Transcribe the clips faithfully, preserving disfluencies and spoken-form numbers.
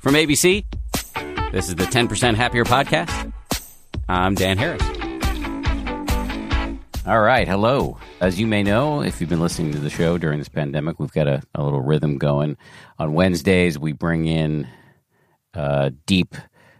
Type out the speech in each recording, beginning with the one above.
From A B C, this is the ten percent Happier Podcast. I'm Dan Harris. All right, hello. As you may know, if you've been listening to the show during this pandemic, we've got a, a little rhythm going. On Wednesdays, we bring in a deep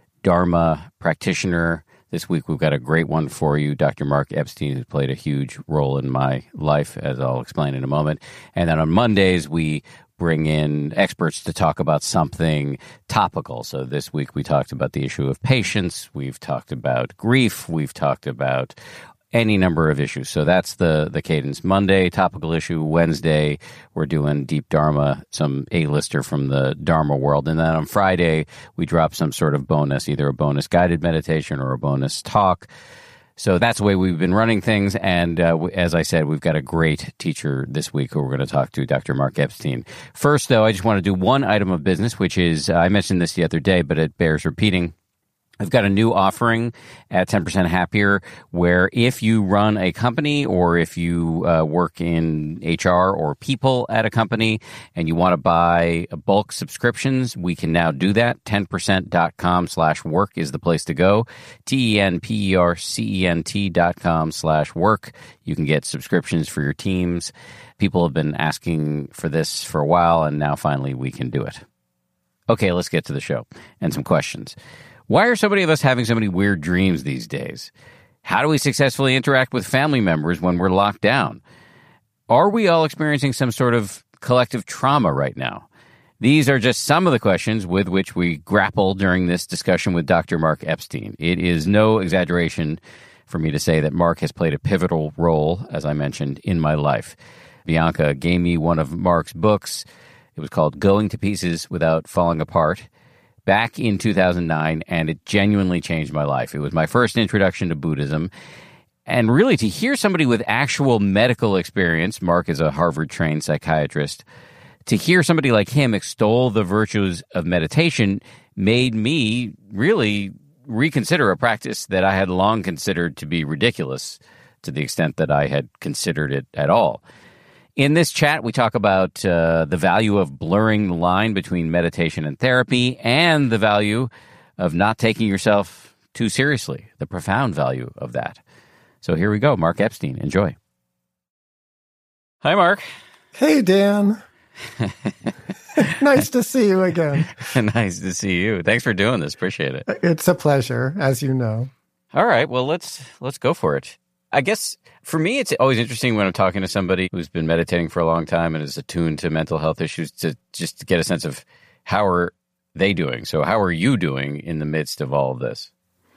Dharma practitioner. This week, we've got a great one for you, Doctor Mark Epstein, who's played a huge role in my life, as I'll explain in a moment. And then on Mondays, we bring in experts to talk about something topical. So this week, we talked about the issue of patience. We've talked about grief. We've talked about any number of issues. So that's the the cadence. Monday, topical issue. Wednesday, we're doing deep Dharma, some A-lister from the Dharma world. And then on Friday, we drop some sort of bonus, either a bonus guided meditation or a bonus talk. So that's the way we've been running things. And uh, as I said, we've got a great teacher this week who we're going to talk to, Doctor Mark Epstein. First, though, I just want to do one item of business, which is, uh, I mentioned this the other day, but it bears repeating. I've got a new offering at ten percent Happier where if you run a company or if you uh, work in H R or people at a company and you want to buy bulk subscriptions, we can now do that. ten percent dot com slash work is the place to go. T E N P E R C E N T dot com slash work. You can get subscriptions for your teams. People have been asking for this for a while, and now finally we can do it. Okay, let's get to the show and some questions. Why are so many of us having so many weird dreams these days? How do we successfully interact with family members when we're locked down? Are we all experiencing some sort of collective trauma right now? These are just some of the questions with which we grapple during this discussion with Doctor Mark Epstein. It is no exaggeration for me to say that Mark has played a pivotal role, as I mentioned, in my life. Bianca gave me one of Mark's books. It was called Going to Pieces Without Falling Apart, back in two thousand nine, and it genuinely changed my life. It was my first introduction to Buddhism. And really, to hear somebody with actual medical experience, Mark is a Harvard-trained psychiatrist, to hear somebody like him extol the virtues of meditation made me really reconsider a practice that I had long considered to be ridiculous, to the extent that I had considered it at all. In this chat, we talk about uh, the value of blurring the line between meditation and therapy and the value of not taking yourself too seriously, the profound value of that. So here we go. Mark Epstein. Enjoy. Hi, Mark. Hey, Dan. Nice to see you again. Nice to see you. Thanks for doing this. Appreciate it. It's a pleasure, as you know. All right. Well, let's let's go for it. I guess for me, it's always interesting when I'm talking to somebody who's been meditating for a long time and is attuned to mental health issues to just to get a sense of how are they doing. So how are you doing in the midst of all of this?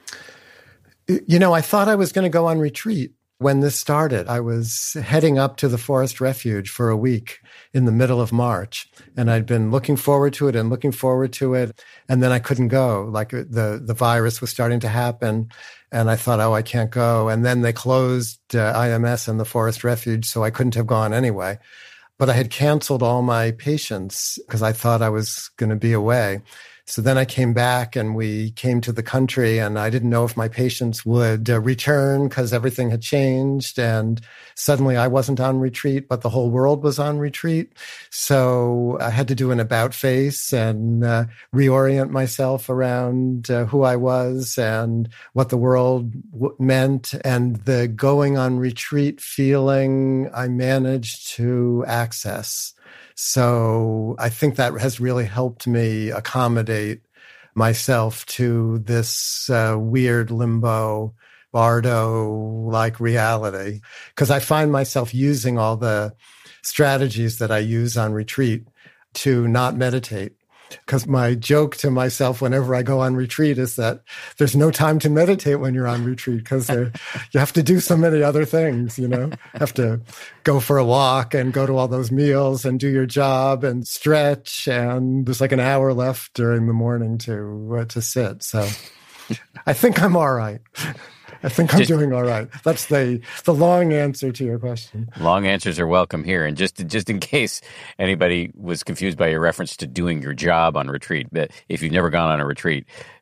You know, I thought I was going to go on retreat when this started. I was heading up to the Forest Refuge for a week in the middle of March, and I'd been looking forward to it and looking forward to it, and then I couldn't go. Like the, the virus was starting to happen. And I thought, oh, I can't go. And then they closed uh, I M S and the Forest Refuge, so I couldn't have gone anyway. But I had canceled all my patients because I thought I was going to be away. So then I came back and we came to the country, and I didn't know if my patients would uh, return because everything had changed. And suddenly I wasn't on retreat, but the whole world was on retreat. So I had to do an about face and uh, reorient myself around uh, who I was and what the world w- meant. And the going on retreat feeling I managed to access. So I think that has really helped me accommodate myself to this uh, weird limbo, bardo-like reality, because I find myself using all the strategies that I use on retreat to not meditate. Because my joke to myself whenever I go on retreat is that there's no time to meditate when you're on retreat because you have to do so many other things, you know, have to go for a walk and go to all those meals and do your job and stretch. And there's like an hour left during the morning to uh, to sit. So I think I'm all right. I think I'm just doing all right. That's the the long answer to your question. Long answers are welcome here. And just just in case anybody was confused by your reference to doing your job on retreat, that if you've never gone on a retreat,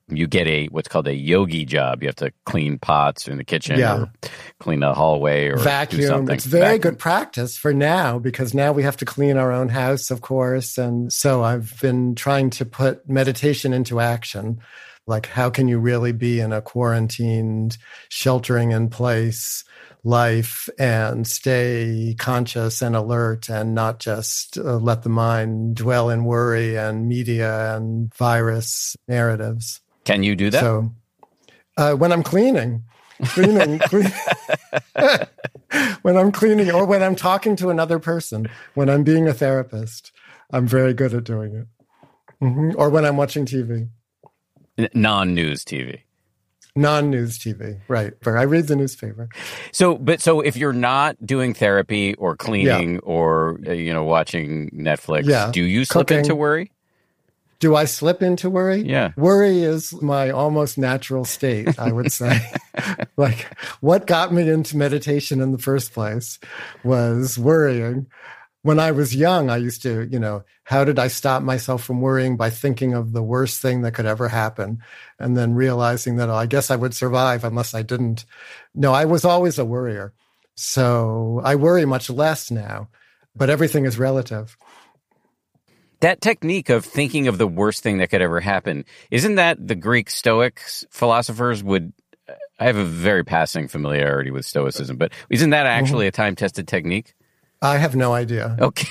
you get a what's called a yogi job. You have to clean pots in the kitchen Yeah. or clean a hallway or do Vacuum. something. It's very Vacuum. good practice for now because now we have to clean our own house, of course. And so I've been trying to put meditation into action. Like, how can you really be in a quarantined, sheltering in place life and stay conscious and alert and not just uh, let the mind dwell in worry and media and virus narratives. Can you do that? So uh, when I'm cleaning, cleaning, clean, when I'm cleaning or when I'm talking to another person, when I'm being a therapist, I'm very good at doing it. Mm-hmm. Or when I'm watching T V. Non-news T V. Non-news T V, right. I read the newspaper. So, but so if you're not doing therapy or cleaning Yeah. or, uh, you know, watching Netflix, Yeah. do you slip Cooking. into worry? Do I slip into worry? Yeah. Worry is my almost natural state, I would say. Like, what got me into meditation in the first place was worrying. When I was young, I used to, you know, how did I stop myself from worrying? By thinking of the worst thing that could ever happen and then realizing that, oh, I guess I would survive unless I didn't. No, I was always a worrier. So I worry much less now, but everything is relative. That technique of thinking of the worst thing that could ever happen, isn't that the Greek Stoics philosophers would, I have a very passing familiarity with Stoicism, but isn't that actually a time-tested technique? I have no idea. Okay.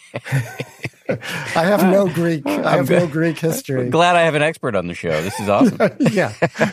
I have no Greek. I have no Greek history. Glad I have an expert on the show. This is awesome. Yeah.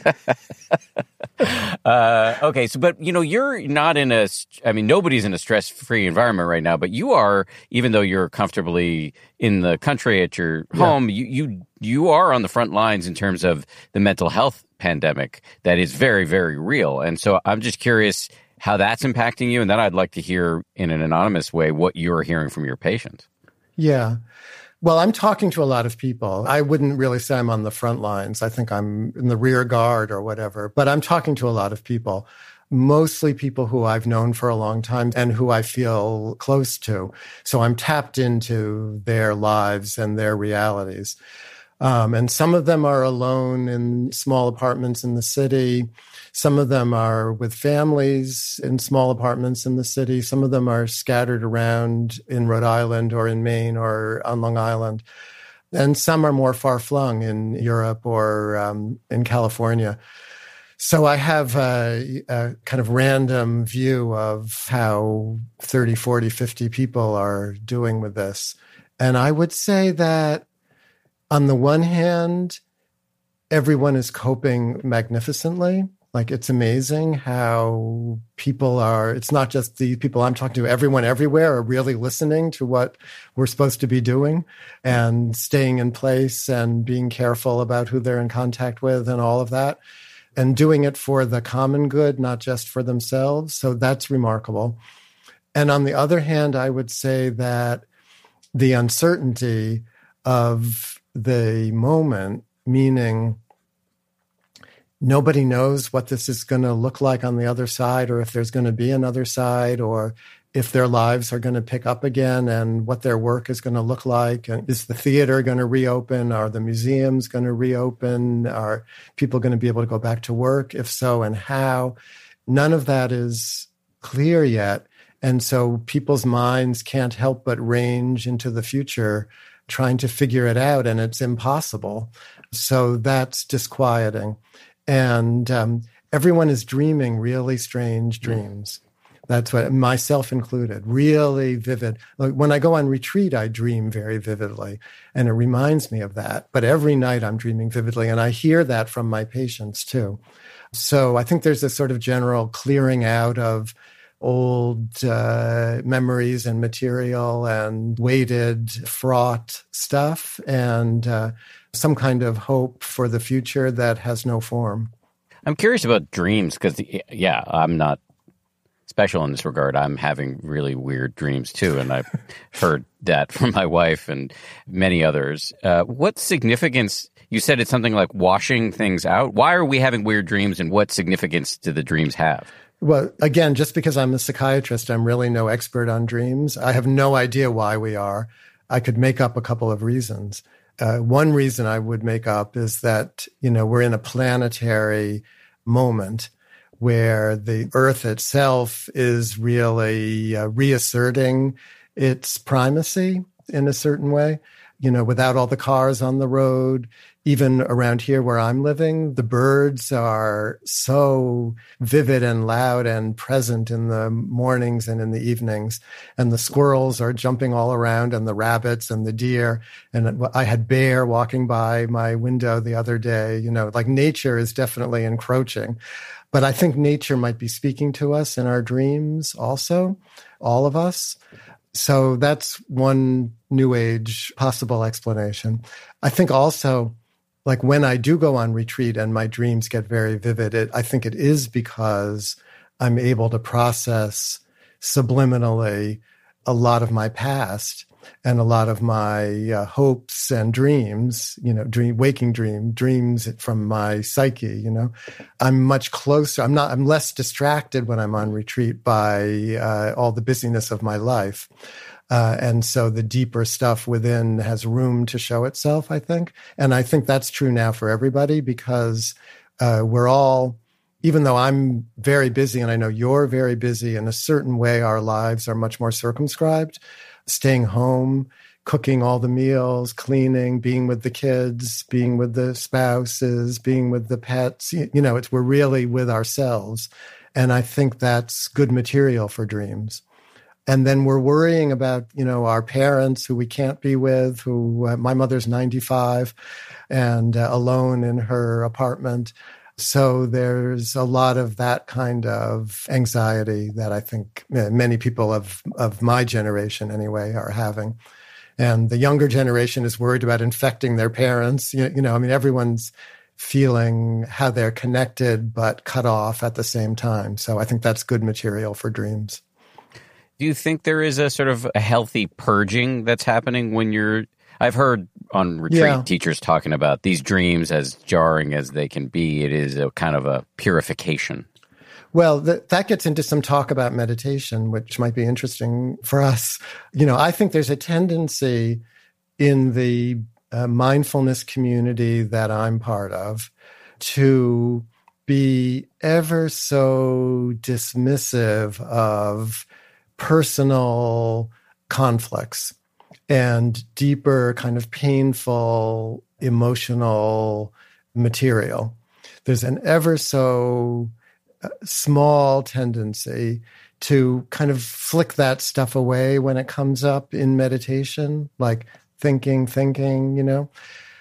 uh, okay, so but you know you're not in a. I mean, nobody's in a stress-free environment right now. But you are, even though you're comfortably in the country at your home, yeah. you you you are on the front lines in terms of the mental health pandemic that is very, very real. And so I'm just curious how that's impacting you, and then I'd like to hear in an anonymous way what you're hearing from your patients. Yeah. Well, I'm talking to a lot of people. I wouldn't really say I'm on the front lines. I think I'm in the rear guard or whatever, but I'm talking to a lot of people, mostly people who I've known for a long time and who I feel close to. So I'm tapped into their lives and their realities. Um, and some of them are alone in small apartments in the city. Some of them are with families in small apartments in the city. Some of them are scattered around in Rhode Island or in Maine or on Long Island. And some are more far-flung in Europe or um, in California. So I have a, a kind of random view of how thirty, forty, fifty people are doing with this. And I would say that on the one hand, everyone is coping magnificently. Like, it's amazing how people are, it's not just the people I'm talking to, everyone everywhere are really listening to what we're supposed to be doing and staying in place and being careful about who they're in contact with and all of that, and doing it for the common good, not just for themselves. So that's remarkable. And on the other hand, I would say that the uncertainty of the moment, meaning nobody knows what this is going to look like on the other side, or if there's going to be another side, or if their lives are going to pick up again and what their work is going to look like. And is the theater going to reopen? Are the museums going to reopen? Are people going to be able to go back to work? If so, and how? None of that is clear yet. And so people's minds can't help but range into the future, trying to figure it out, and it's impossible. So that's disquieting. And um, everyone is dreaming really strange dreams. That's what, myself included, really vivid. Like when I go on retreat, I dream very vividly, and it reminds me of that. But every night I'm dreaming vividly, and I hear that from my patients too. So I think there's a sort of general clearing out of old uh, memories and material and weighted, fraught stuff, and uh, some kind of hope for the future that has no form. I'm curious about dreams because, yeah, I'm not special in this regard. I'm having really weird dreams too, and I've heard that from my wife and many others. Uh, what significance, you said it's something like washing things out. Why are we having weird dreams, and what significance do the dreams have? Well, again, just because I'm a psychiatrist, I'm really no expert on dreams. I have no idea why we are. I could make up a couple of reasons. Uh, one reason I would make up is that, you know, we're in a planetary moment where the Earth itself is really uh, reasserting its primacy in a certain way. You know, without all the cars on the road, even around here where I'm living, the birds are so vivid and loud and present in the mornings and in the evenings. And the squirrels are jumping all around, and the rabbits and the deer. And I had bear walking by my window the other day. You know, like nature is definitely encroaching. But I think nature might be speaking to us in our dreams also, all of us. So that's one New Age possible explanation. I think also, like when I do go on retreat and my dreams get very vivid, it, I think it is because I'm able to process subliminally a lot of my past and a lot of my uh, hopes and dreams, you know, dream, waking dream, dreams from my psyche, you know. I'm much closer. I'm not, I'm less distracted when I'm on retreat by uh, all the busyness of my life. Uh, and so the deeper stuff within has room to show itself, I think. And I think that's true now for everybody because uh, we're all, even though I'm very busy and I know you're very busy, in a certain way, our lives are much more circumscribed. Staying home, cooking all the meals, cleaning, being with the kids, being with the spouses, being with the pets. You know, it's we're really with ourselves. And I think that's good material for dreams. And then we're worrying about, you know, our parents who we can't be with, who uh, my mother's ninety-five and uh, alone in her apartment. So there's a lot of that kind of anxiety that I think many people of, of my generation anyway are having. And the younger generation is worried about infecting their parents. You, you know, I mean, everyone's feeling how they're connected but cut off at the same time. So I think that's good material for dreams. Do you think there is a sort of a healthy purging that's happening when you're I've heard on retreat yeah. teachers talking about these dreams, as jarring as they can be, it is a kind of a purification. Well, th- that gets into some talk about meditation, which might be interesting for us. You know, I think there's a tendency in the uh, mindfulness community that I'm part of to be ever so dismissive of personal conflicts and deeper kind of painful emotional material. There's an ever so small tendency to kind of flick that stuff away when it comes up in meditation, like thinking, thinking, you know.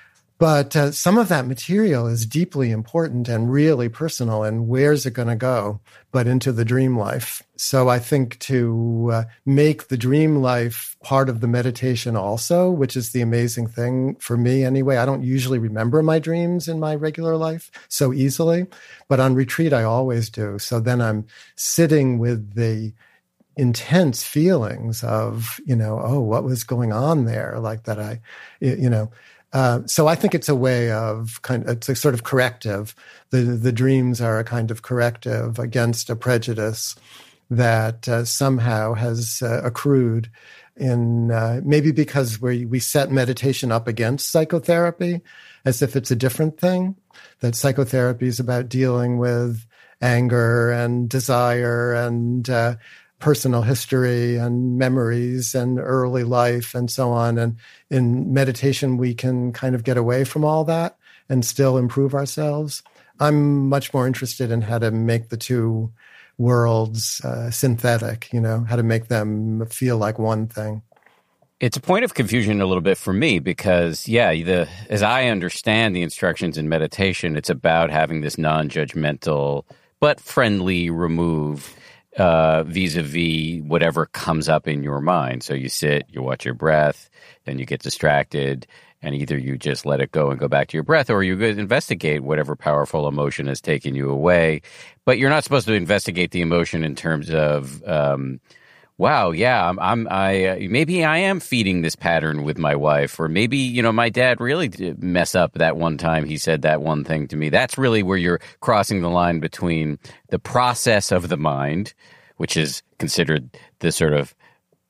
But uh, some of that material is deeply important and really personal. And where's it going to go but into the dream life? So I think to uh, make the dream life part of the meditation also, which is the amazing thing for me anyway. I don't usually remember my dreams in my regular life so easily, but on retreat I always do. So then I'm sitting with the intense feelings of, you know, oh, what was going on there? Like that I, you know, Uh, so I think it's a way of kind of, it's a sort of corrective. The the dreams are a kind of corrective against a prejudice that uh, somehow has uh, accrued in, uh, maybe because we we set meditation up against psychotherapy as if it's a different thing, that psychotherapy is about dealing with anger and desire and uh, personal history and memories and early life and so on. And in meditation, we can kind of get away from all that and still improve ourselves. I'm much more interested in how to make the two worlds uh, synthetic, you know, how to make them feel like one thing. It's a point of confusion a little bit for me because, yeah, the as I understand the instructions in meditation, it's about having this non-judgmental but friendly remove uh, vis-a-vis whatever comes up in your mind. So you sit, you watch your breath, then you get distracted, and either you just let it go and go back to your breath, or you investigate whatever powerful emotion has taken you away. But you're not supposed to investigate the emotion in terms of, um, wow, yeah, I'm, I'm I uh, maybe I am feeding this pattern with my wife, or maybe, you know, my dad really did mess up that one time he said that one thing to me. That's really where you're crossing the line between the process of the mind, which is considered the sort of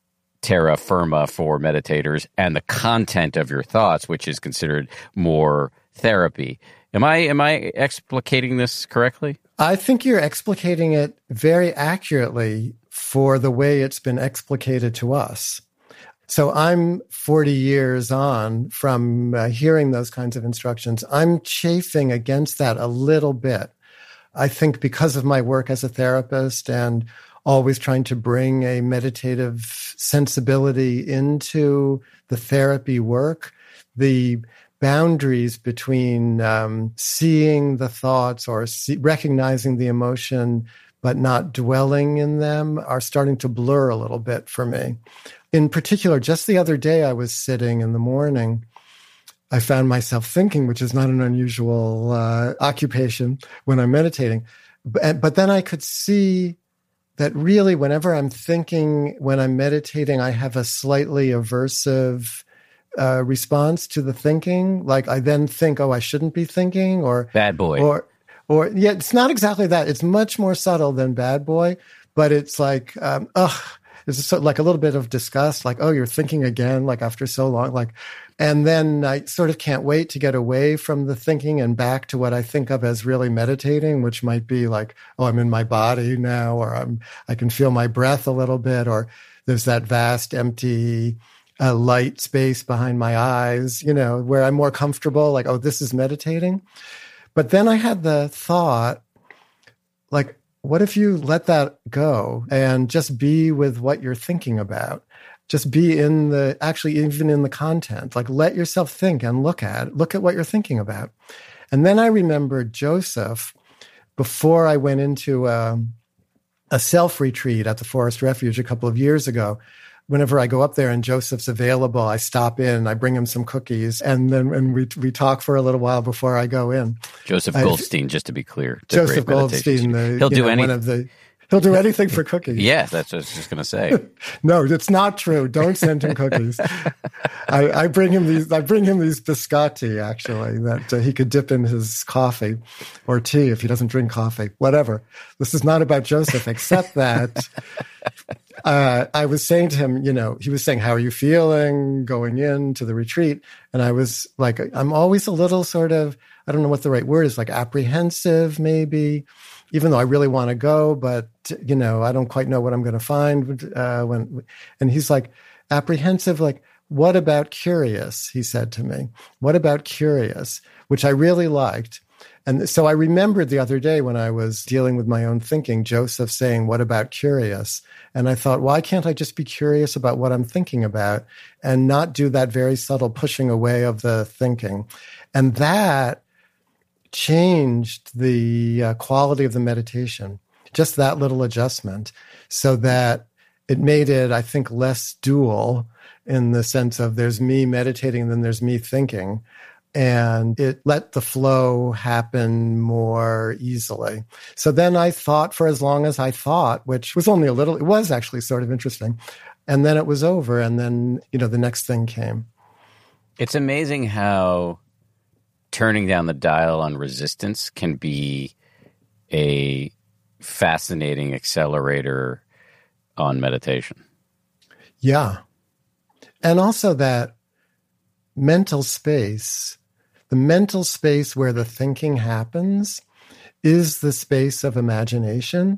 terra firma for meditators, and the content of your thoughts, which is considered more therapy. Am I am I explicating this correctly? I think you're explicating it very accurately for the way it's been explicated to us. So I'm forty years on from uh, hearing those kinds of instructions. I'm chafing against that a little bit. I think because of my work as a therapist and always trying to bring a meditative sensibility into the therapy work, the boundaries between um, seeing the thoughts or see, recognizing the emotion but not dwelling in them are starting to blur a little bit for me. In particular, just the other day, I was sitting in the morning. I found myself thinking, which is not an unusual uh, occupation when I'm meditating. But, but then I could see that really whenever I'm thinking, when I'm meditating, I have a slightly aversive uh, response to the thinking. Like I then think, oh, I shouldn't be thinking, or bad boy. Or, or yeah, it's not exactly that. It's much more subtle than bad boy, but it's like, um, ugh. It's sort of like a little bit of disgust, like, oh, you're thinking again, like after so long, like, and then I sort of can't wait to get away from the thinking and back to what I think of as really meditating, which might be like, oh, I'm in my body now, or I'm, I can feel my breath a little bit, or there's that vast, empty, uh, light space behind my eyes, you know, where I'm more comfortable, like, oh, this is meditating. But then I had the thought, like, what if you let that go and just be with what you're thinking about? Just be in the, actually even in the content, like let yourself think and look at, look at what you're thinking about. And then I remembered Joseph before I went into a, a self-retreat at the Forest Refuge a couple of years ago. Whenever I go up there and Joseph's available, I stop in, I bring him some cookies, and then and we we talk for a little while before I go in. Joseph Goldstein, I, just to be clear. Joseph Goldstein, the, he'll do know, anything. One of the, he'll do anything for cookies. Yeah, that's what I was just going to say. No, it's not true. Don't send him cookies. I, I bring him these. I bring him these biscotti, actually, that uh, he could dip in his coffee or tea if he doesn't drink coffee. Whatever. This is not about Joseph, except that. Uh, I was saying to him, you know, he was saying, how are you feeling going into the retreat? And I was like, I'm always a little sort of, I don't know what the right word is, like apprehensive maybe, even though I really want to go, but, you know, I don't quite know what I'm going to find. Uh, when, and he's like, apprehensive, like, what about curious? He said to me, what about curious? Which I really liked. And so I remembered the other day when I was dealing with my own thinking, Joseph saying, what about curious? And I thought, why can't I just be curious about what I'm thinking about and not do that very subtle pushing away of the thinking? And that changed the uh, quality of the meditation, just that little adjustment, so that it made it, I think, less dual in the sense of there's me meditating and then there's me thinking. And it let the flow happen more easily. So then I thought for as long as I thought, which was only a little, it was actually sort of interesting. And then it was over. And then, you know, the next thing came. It's amazing how turning down the dial on resistance can be a fascinating accelerator on meditation. Yeah. And also that mental space, the mental space where the thinking happens is the space of imagination.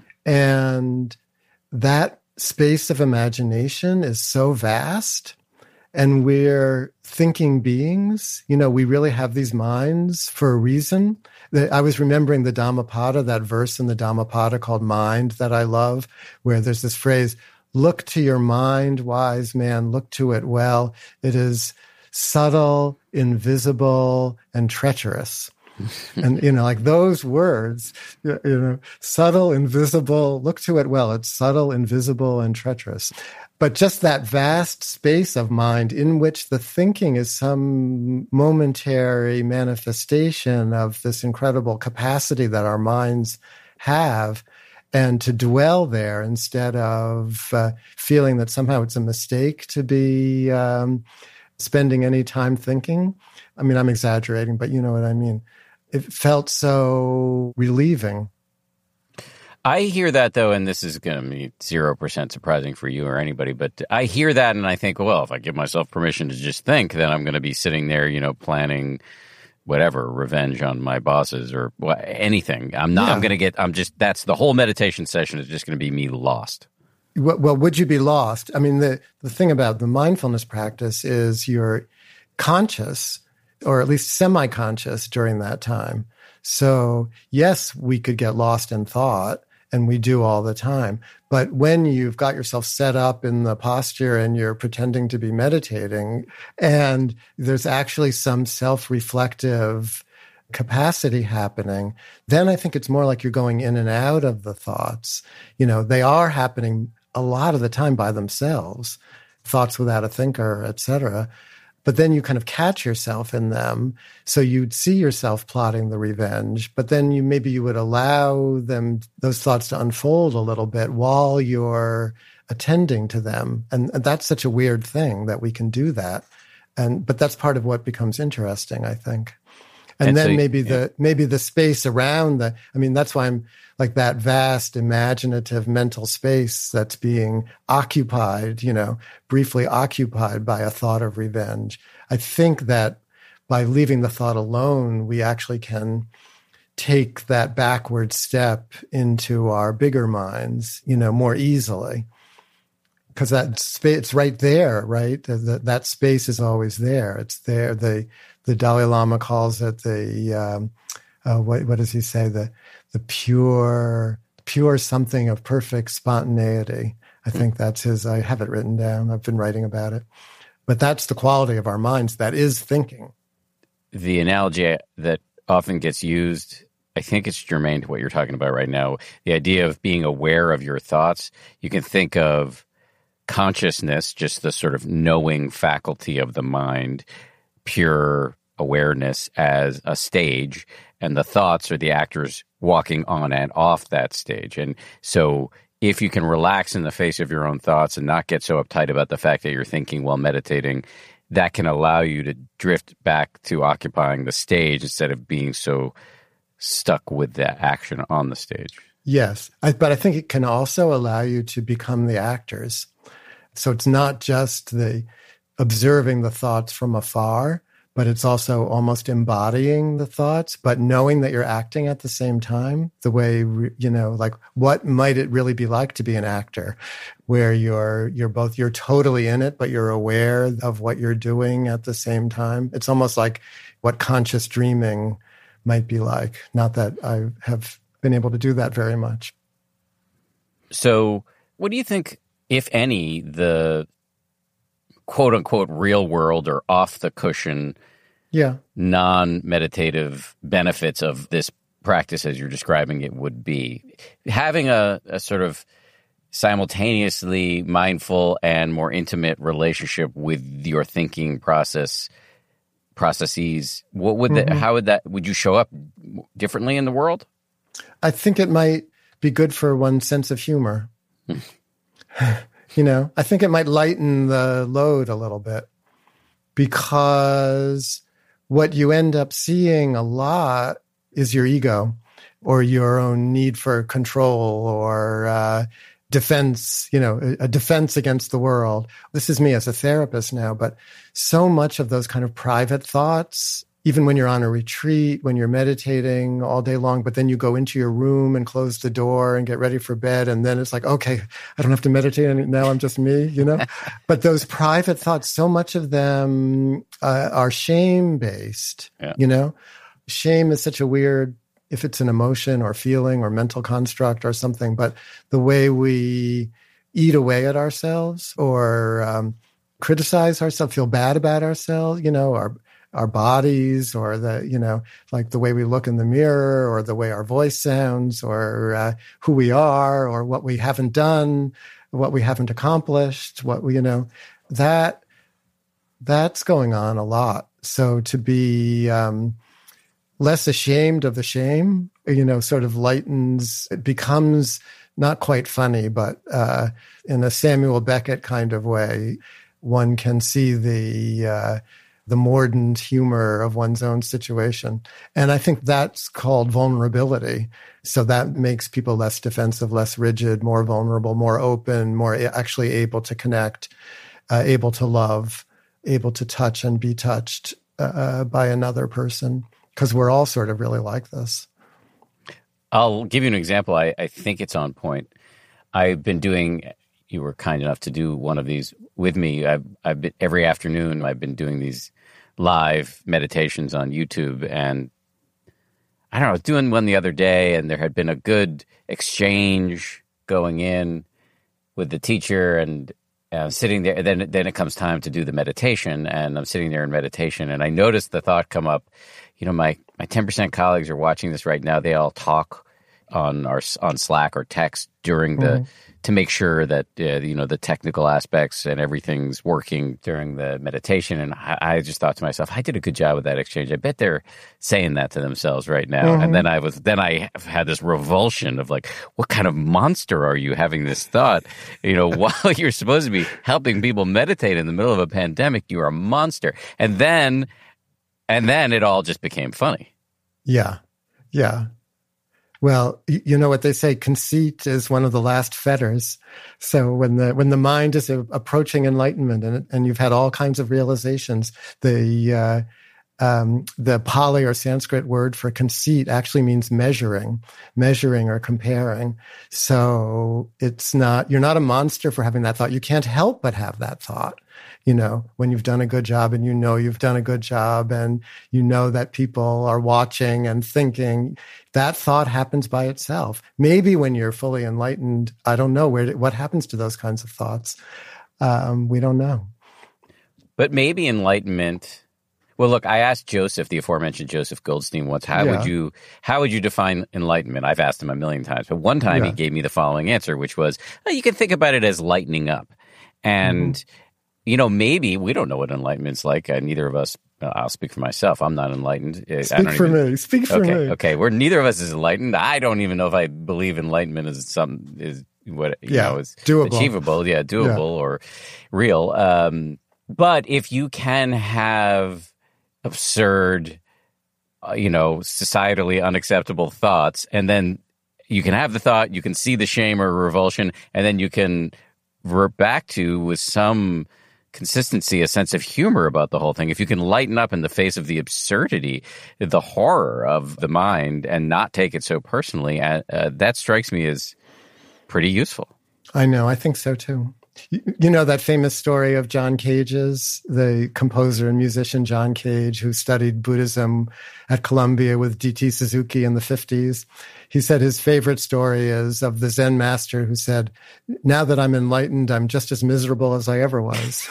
And that space of imagination is so vast. And we're thinking beings. You know, we really have these minds for a reason. I was remembering the Dhammapada, that verse in the Dhammapada called Mind that I love, where there's this phrase, look to your mind, wise man, look to it well. It is subtle, invisible, and treacherous. And, you know, like those words, you know, subtle, invisible, look to it well. It's subtle, invisible, and treacherous. But just that vast space of mind in which the thinking is some momentary manifestation of this incredible capacity that our minds have, and to dwell there instead of uh, feeling that somehow it's a mistake to be um, spending any time thinking. I mean, I'm exaggerating, but you know what I mean. It felt so relieving. I hear that, though, and this is going to be zero percent surprising for you or anybody, but I hear that and I think, well, if I give myself permission to just think, then I'm going to be sitting there, you know, planning whatever, revenge on my bosses or what, anything. I'm not, yeah. I'm going to get, I'm just, that's the whole meditation session is just going to be me lost. Well, well, would you be lost? I mean, the, the thing about the mindfulness practice is you're conscious, or at least semi-conscious during that time. So yes, we could get lost in thought, and we do all the time. But when you've got yourself set up in the posture and you're pretending to be meditating, and there's actually some self-reflective capacity happening, then I think it's more like you're going in and out of the thoughts. You know, they are happening a lot of the time by themselves, thoughts without a thinker, et cetera. But then you kind of catch yourself in them. So you'd see yourself plotting the revenge, but then you maybe you would allow them, those thoughts to unfold a little bit while you're attending to them. And, and that's such a weird thing that we can do that. And, but that's part of what becomes interesting, I think. And, and then so, maybe yeah. the, maybe the space around the, I mean, that's why I'm like that vast imaginative mental space that's being occupied, you know, briefly occupied by a thought of revenge. I think that by leaving the thought alone, we actually can take that backward step into our bigger minds, you know, more easily. Because that space, it's right there, right? The, that space is always there. It's there. The the Dalai Lama calls it the um, uh, what what does he say? The the pure pure something of perfect spontaneity. I think that's his. I have it written down. I've been writing about it. But that's the quality of our minds. That is thinking. The analogy that often gets used, I think it's germane to what you're talking about right now. The idea of being aware of your thoughts. You can think of consciousness, just the sort of knowing faculty of the mind, pure awareness as a stage, and the thoughts are the actors walking on and off that stage. And so if you can relax in the face of your own thoughts and not get so uptight about the fact that you're thinking while meditating, that can allow you to drift back to occupying the stage instead of being so stuck with that action on the stage. Yes, I, but I think it can also allow you to become the actors. So it's not just the observing the thoughts from afar, but it's also almost embodying the thoughts, but knowing that you're acting at the same time, the way, you know, like what might it really be like to be an actor where you're, you're both, you're totally in it, but you're aware of what you're doing at the same time. It's almost like what conscious dreaming might be like. Not that I have been able to do that very much. So what do you think, if any, the quote unquote real world or off the cushion, yeah, non-meditative benefits of this practice as you're describing it would be? Having a, a sort of simultaneously mindful and more intimate relationship with your thinking process processes, what would mm-hmm. that, how would that, would you show up differently in the world? I think it might be good for one's sense of humor. You know, I think it might lighten the load a little bit, because what you end up seeing a lot is your ego or your own need for control or uh, defense, you know, a defense against the world. This is me as a therapist now, but so much of those kind of private thoughts, even when you're on a retreat, when you're meditating all day long, but then you go into your room and close the door and get ready for bed. And then it's like, okay, I don't have to meditate. And now I'm just me, you know, but those private thoughts, so much of them uh, are shame based, yeah. You know, shame is such a weird, if it's an emotion or feeling or mental construct or something, but the way we eat away at ourselves or um, criticize ourselves, feel bad about ourselves, you know, our our bodies or the, you know, like the way we look in the mirror or the way our voice sounds or uh, who we are or what we haven't done, what we haven't accomplished, what we, you know, that, that's going on a lot. So to be um, less ashamed of the shame, you know, sort of lightens, it becomes not quite funny, but uh, in a Samuel Beckett kind of way, one can see the, uh, the mordant humor of one's own situation. And I think that's called vulnerability. So that makes people less defensive, less rigid, more vulnerable, more open, more actually able to connect, uh, able to love, able to touch and be touched uh, by another person. Because we're all sort of really like this. I'll give you an example. I, I think it's on point. I've been doing, you were kind enough to do one of these with me. I've, I've been, every afternoon, I've been doing these live meditations on YouTube. And I don't know, I was doing one the other day, and there had been a good exchange going in with the teacher, and uh, sitting there. Then, then it comes time to do the meditation, and I'm sitting there in meditation, and I noticed the thought come up, you know, my, my ten percent colleagues are watching this right now. They all talk on our on Slack or text during the mm-hmm. to make sure that uh, you know the technical aspects and everything's working during the meditation. And I, I just thought to myself, I did a good job with that exchange. I bet they're saying that to themselves right now. Mm-hmm. And then I was then I had this revulsion of like, what kind of monster are you having this thought? You know, while you're supposed to be helping people meditate in the middle of a pandemic, you are a monster. And then. And then it all just became funny. Yeah. Yeah. Well, you know what they say, conceit is one of the last fetters. So when the when the mind is approaching enlightenment and and you've had all kinds of realizations, the uh, um, the Pali or Sanskrit word for conceit actually means measuring, measuring or comparing. So it's not, you're not a monster for having that thought. You can't help but have that thought. You know, when you've done a good job and you know you've done a good job and you know that people are watching and thinking, that thought happens by itself. Maybe when you're fully enlightened, I don't know where what happens to those kinds of thoughts. Um, we don't know. But maybe enlightenment. Well, look, I asked Joseph, the aforementioned Joseph Goldstein, once, how yeah. would you how would you define enlightenment? I've asked him a million times, but one time yeah. he gave me the following answer, which was, oh, you can think about it as lightening up. And mm-hmm. You know, maybe we don't know what enlightenment's like. Uh, neither of us. Uh, I'll speak for myself. I'm not enlightened. Speak I don't for even, me. Speak for okay, me. Okay, we're neither of us is enlightened. I don't even know if I believe enlightenment is some is what you yeah, know is doable. achievable. Yeah, doable yeah. or real. Um, but if you can have absurd, uh, you know, societally unacceptable thoughts, and then you can have the thought, you can see the shame or revulsion, and then you can revert back to with some consistency, a sense of humor about the whole thing. If you can lighten up in the face of the absurdity, the horror of the mind, and not take it so personally, uh, uh, that strikes me as pretty useful. I know. I think so too. You, you know that famous story of John Cage's, the composer and musician John Cage, who studied Buddhism at Columbia with D T Suzuki in the fifties. He said his favorite story is of the Zen master who said, now that I'm enlightened, I'm just as miserable as I ever was.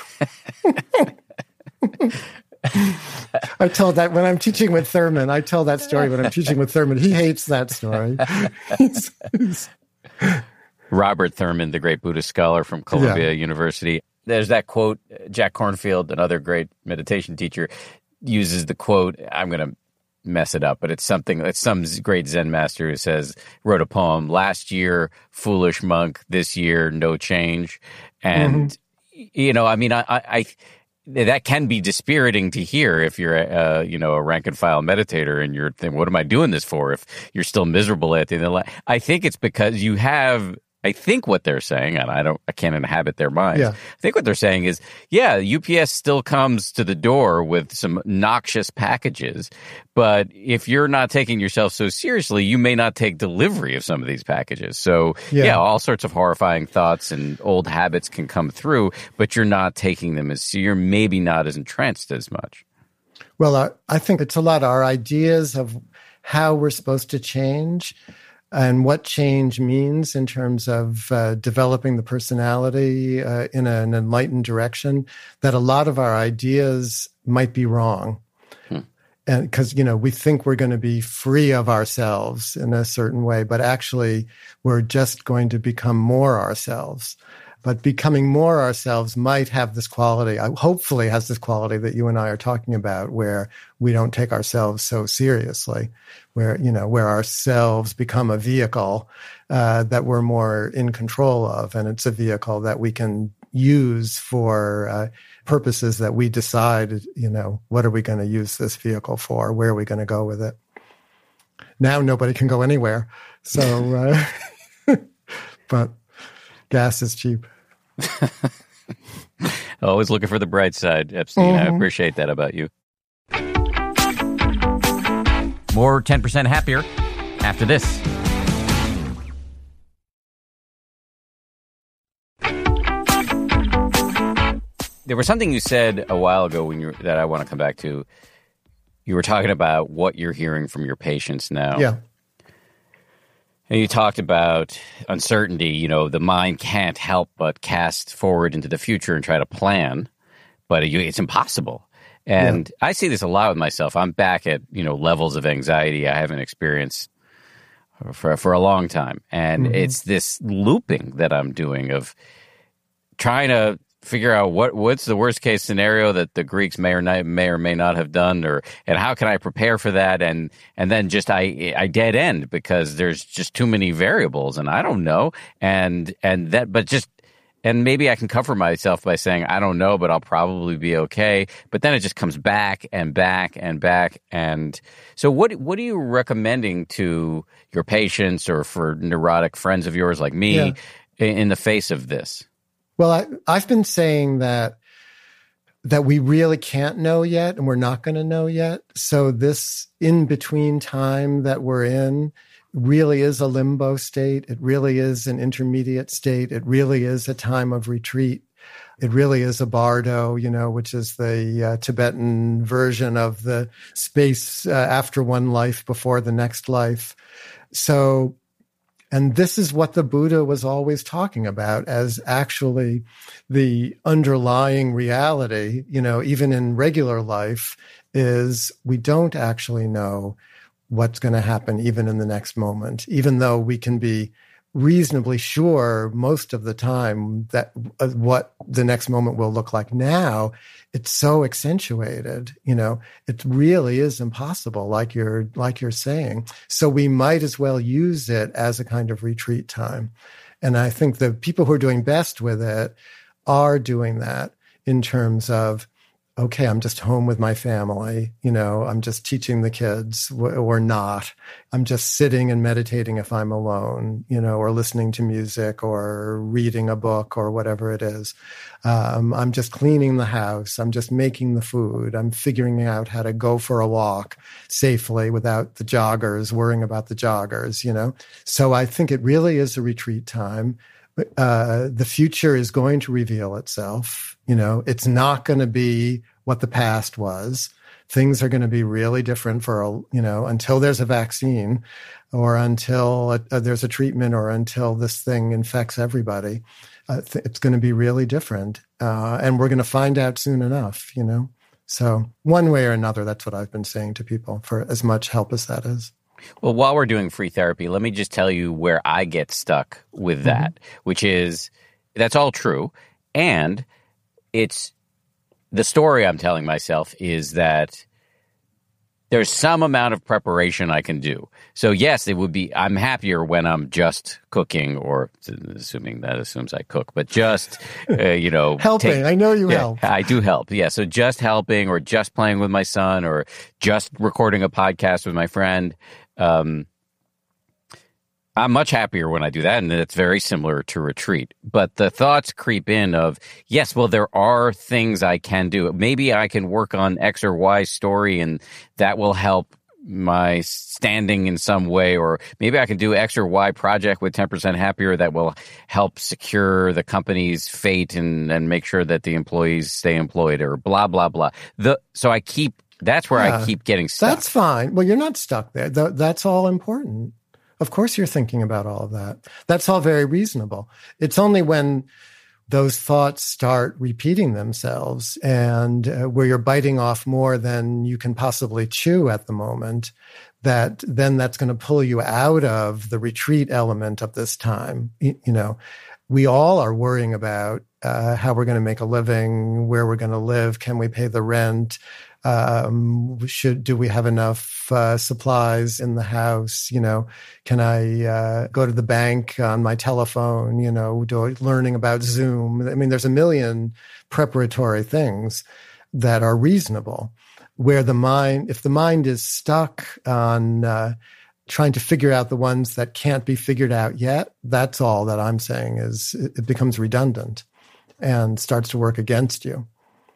I tell that when I'm teaching with Thurman. I tell that story when I'm teaching with Thurman. He hates that story. he's, he's... Robert Thurman, the great Buddhist scholar from Columbia yeah. University. There's that quote, Jack Kornfield, another great meditation teacher, uses the quote, I'm going to mess it up, but it's something, it's some great Zen master who says, wrote a poem, last year, foolish monk, this year, no change. And, mm-hmm. you know, I mean, I, I, that can be dispiriting to hear if you're, a, uh, you know, a rank and file meditator and you're thinking, what am I doing this for? If you're still miserable at the end of the life. I think it's because you have, I think what they're saying, and I don't, I can't inhabit their minds. Yeah. I think what they're saying is, yeah, U P S still comes to the door with some noxious packages, but if you're not taking yourself so seriously, you may not take delivery of some of these packages. So, yeah, yeah all sorts of horrifying thoughts and old habits can come through, but you're not taking them as, so you're maybe not as entranced as much. Well, I, I think it's a lot of our ideas of how we're supposed to change and what change means in terms of uh, developing the personality uh, in a, an enlightened direction, that a lot of our ideas might be wrong. Hmm. And because, you know, we think we're going to be free of ourselves in a certain way, but actually we're just going to become more ourselves. But becoming more ourselves might have this quality, hopefully has this quality that you and I are talking about, where we don't take ourselves so seriously, where, you know, where ourselves become a vehicle uh, that we're more in control of. And it's a vehicle that we can use for uh, purposes that we decide, you know, what are we going to use this vehicle for? Where are we going to go with it? Now nobody can go anywhere. So, uh, but gas is cheap. Always looking for the bright side, Epstein. Mm-hmm. I appreciate that about you. More ten percent Happier after this. There was something you said a while ago when you that I want to come back to. You were talking about what you're hearing from your patients now. Yeah. And you talked about uncertainty. You know, the mind can't help but cast forward into the future and try to plan, but it's impossible. And yeah. I see this a lot with myself. I'm back at, you know, levels of anxiety I haven't experienced for for a long time. And mm-hmm. it's this looping that I'm doing of trying to figure out what what's the worst case scenario that the Greeks may or not, may or may not have done, or and how can I prepare for that, and and then just I I dead end because there's just too many variables and I don't know, and and that but just and maybe I can comfort myself by saying I don't know, but I'll probably be okay. But then it just comes back and back and back. And so what what are you recommending to your patients or for neurotic friends of yours like me yeah. in, in the face of this? Well, I, I've been saying that that we really can't know yet, and we're not going to know yet. So this in-between time that we're in really is a limbo state. It really is an intermediate state. It really is a time of retreat. It really is a bardo, you know, which is the uh, Tibetan version of the space uh, after one life before the next life. So And this is what the Buddha was always talking about as actually the underlying reality, you know, even in regular life, is we don't actually know what's going to happen even in the next moment, even though we can be reasonably sure most of the time that uh, what the next moment will look like now. It's so accentuated, you know, it really is impossible, like you're like you're saying. So we might as well use it as a kind of retreat time. And I think the people who are doing best with it are doing that in terms of, okay, I'm just home with my family, you know, I'm just teaching the kids or not. I'm just sitting and meditating if I'm alone, you know, or listening to music or reading a book or whatever it is. Um, I'm just cleaning the house. I'm just making the food. I'm figuring out how to go for a walk safely without the joggers, worrying about the joggers, you know. So I think it really is a retreat time. Uh, the future is going to reveal itself. You know, it's not going to be what the past was. Things are going to be really different for, a, you know, until there's a vaccine or until a, a, there's a treatment or until this thing infects everybody. Uh, th- it's going to be really different. Uh, and we're going to find out soon enough, you know. So one way or another, that's what I've been saying to people for as much help as that is. Well, while we're doing free therapy, let me just tell you where I get stuck with that, mm-hmm. which is that's all true. And it's the story I'm telling myself is that there's some amount of preparation I can do. So, yes, it would be I'm happier when I'm just cooking, or assuming that assumes I cook, but just, uh, you know. helping. Take, I know you yeah, help. I do help. Yeah. So just helping or just playing with my son or just recording a podcast with my friend. Um, I'm much happier when I do that, and it's very similar to retreat. But the thoughts creep in of, yes, well, there are things I can do. Maybe I can work on X or Y story, and that will help my standing in some way. Or maybe I can do X or Y project with ten percent Happier that will help secure the company's fate and, and make sure that the employees stay employed, or blah, blah, blah. The, so I keep, that's where yeah, I keep getting stuck. That's fine. Well, you're not stuck there. That's all important. Of course you're thinking about all of that. That's all very reasonable. It's only when those thoughts start repeating themselves and uh, where you're biting off more than you can possibly chew at the moment, that then that's going to pull you out of the retreat element of this time. You, you know, we all are worrying about uh, how we're going to make a living, where we're going to live, can we pay the rent, Um, should do we have enough uh, supplies in the house? You know, can I uh, go to the bank on my telephone? You know, do I, learning about Zoom. I mean, there's a million preparatory things that are reasonable. Where the mind, if the mind is stuck on uh, trying to figure out the ones that can't be figured out yet, that's all that I'm saying is it, it becomes redundant and starts to work against you.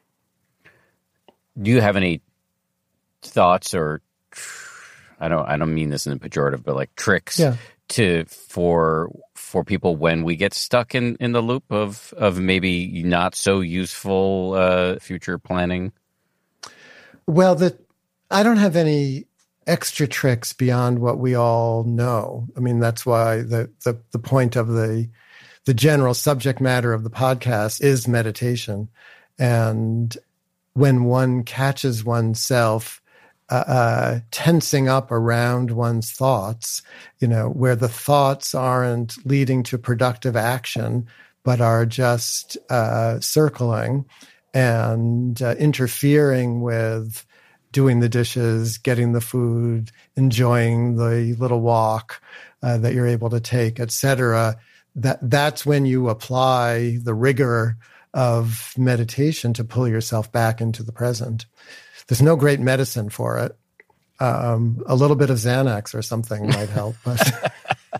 Do you have any thoughts or I don't I don't mean this in a pejorative, but like tricks yeah. to for for people when we get stuck in, in the loop of of maybe not so useful uh, future planning? Well, the I don't have any extra tricks beyond what we all know. I mean, that's why the the, the point of the the general subject matter of the podcast is meditation. And when one catches oneself uh, uh, tensing up around one's thoughts, you know, where the thoughts aren't leading to productive action, but are just uh, circling and uh, interfering with doing the dishes, getting the food, enjoying the little walk uh, that you're able to take, et cetera, that that's when you apply the rigor of meditation to pull yourself back into the present. There's no great medicine for it. Um, a little bit of Xanax or something might help, but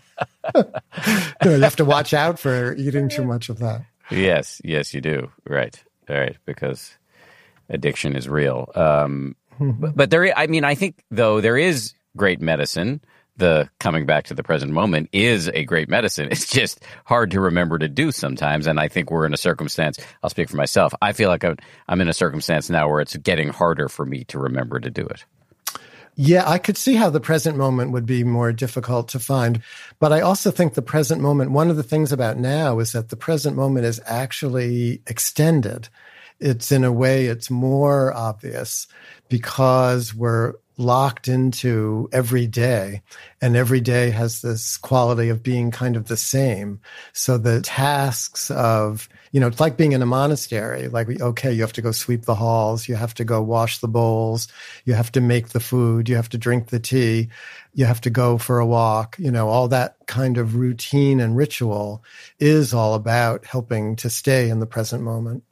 you know, you have to watch out for eating too much of that. Yes, yes, you do. Right, all right, because addiction is real. Um, mm-hmm. but, but there, I mean, I think though there is great medicine. The coming back to the present moment is a great medicine. It's just hard to remember to do sometimes. And I think we're in a circumstance, I'll speak for myself. I feel like I'm, I'm in a circumstance now where it's getting harder for me to remember to do it. Yeah, I could see how the present moment would be more difficult to find. But I also think the present moment, one of the things about now is that the present moment is actually extended. It's in a way, it's more obvious because we're locked into every day, and every day has this quality of being kind of the same. So the tasks of, you know, it's like being in a monastery, like, okay, you have to go sweep the halls, you have to go wash the bowls, you have to make the food, you have to drink the tea, you have to go for a walk, you know, all that kind of routine and ritual is all about helping to stay in the present moment.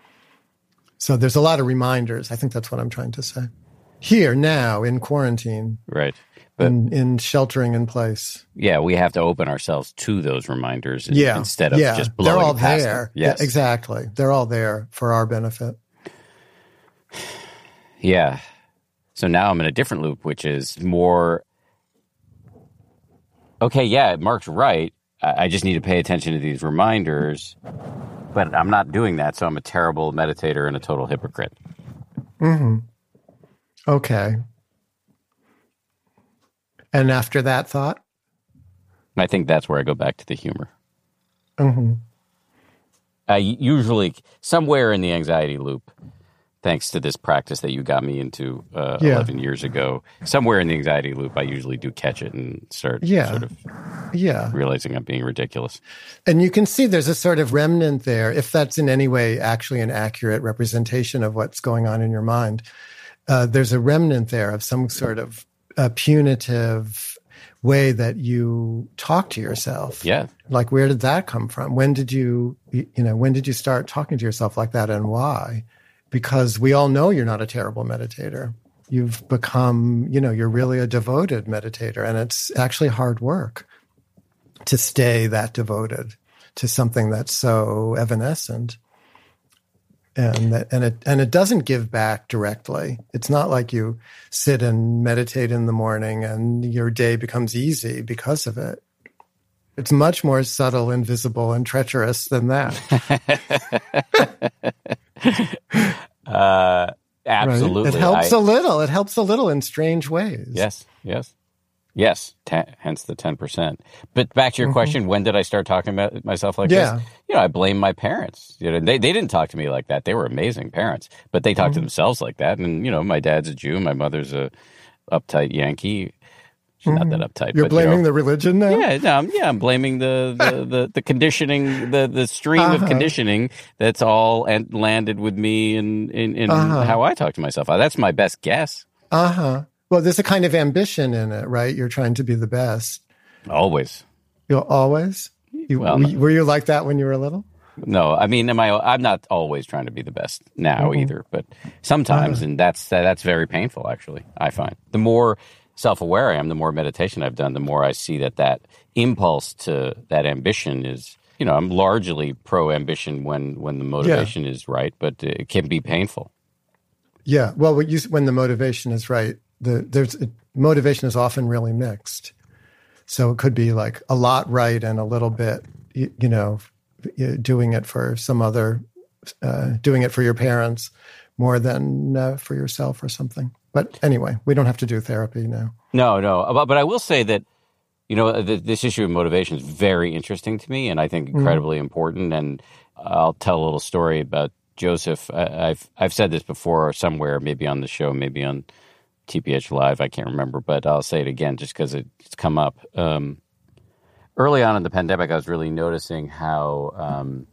So there's a lot of reminders. I think that's what I'm trying to say. Here, now, in quarantine. Right. But in, in sheltering in place. Yeah, we have to open ourselves to those reminders yeah, instead of yeah. just blowing They're all past there. them. Yes. Yeah, exactly. They're all there for our benefit. Yeah. So now I'm in a different loop, which is more, okay, yeah, Mark's right. I just need to pay attention to these reminders, but I'm not doing that, so I'm a terrible meditator and a total hypocrite. Mm-hmm. Okay. And after that thought? I think that's where I go back to the humor. Mm-hmm. I usually, somewhere in the anxiety loop, thanks to this practice that you got me into uh, yeah. eleven years ago, somewhere in the anxiety loop, I usually do catch it and start yeah. sort of yeah. realizing I'm being ridiculous. And you can see there's a sort of remnant there, if that's in any way actually an accurate representation of what's going on in your mind. Uh, there's a remnant there of some sort of uh, punitive way that you talk to yourself. Yeah. Like, where did that come from? When did you, you know, when did you start talking to yourself like that, and why? Because we all know you're not a terrible meditator. You've become, you know, you're really a devoted meditator, and it's actually hard work to stay that devoted to something that's so evanescent. And that, and it and it doesn't give back directly. It's not like you sit and meditate in the morning and your day becomes easy because of it. It's much more subtle, invisible, and treacherous than that. uh, absolutely, right? It helps I, a little. It helps a little in strange ways. Yes, yes. Yes, ten, hence the ten percent. But back to your mm-hmm. question, when did I start talking about myself like yeah. this? You know, I blame my parents. You know, they, they didn't talk to me like that. They were amazing parents, but they talked mm-hmm. to themselves like that. And, you know, my dad's a Jew. My mother's a uptight Yankee. She's mm-hmm. not that uptight. You're but, blaming you know, the religion now? Yeah, no, I'm, yeah, I'm blaming the, the, the, the conditioning, the, the stream uh-huh. of conditioning that's all and landed with me in, in, in uh-huh. how I talk to myself. That's my best guess. Uh-huh. Well, there's a kind of ambition in it, right? You're trying to be the best. Always. You'll always? You, well, were, were you like that when you were little? No, I mean, am I, I'm not always trying to be the best now mm-hmm. either, but sometimes, uh-huh. and that's that's very painful, actually, I find. The more self-aware I am, the more meditation I've done, the more I see that that impulse to that ambition is, you know, I'm largely pro-ambition when, when the motivation yeah. is right, but it can be painful. Yeah, well, when, you, when the motivation is right, the there's it, motivation is often really mixed. So it could be like a lot right and a little bit, you, you know, doing it for some other, uh, doing it for your parents more than uh, for yourself or something. But anyway, we don't have to do therapy now. No, no. But, but I will say that, you know, th- this issue of motivation is very interesting to me and I think incredibly mm. important. And I'll tell a little story about Joseph. I, I've I've said this before somewhere, maybe on the show, maybe on T P H Live. I can't remember, but I'll say it again just because it, it's come up. Um, early on in the pandemic, I was really noticing how um,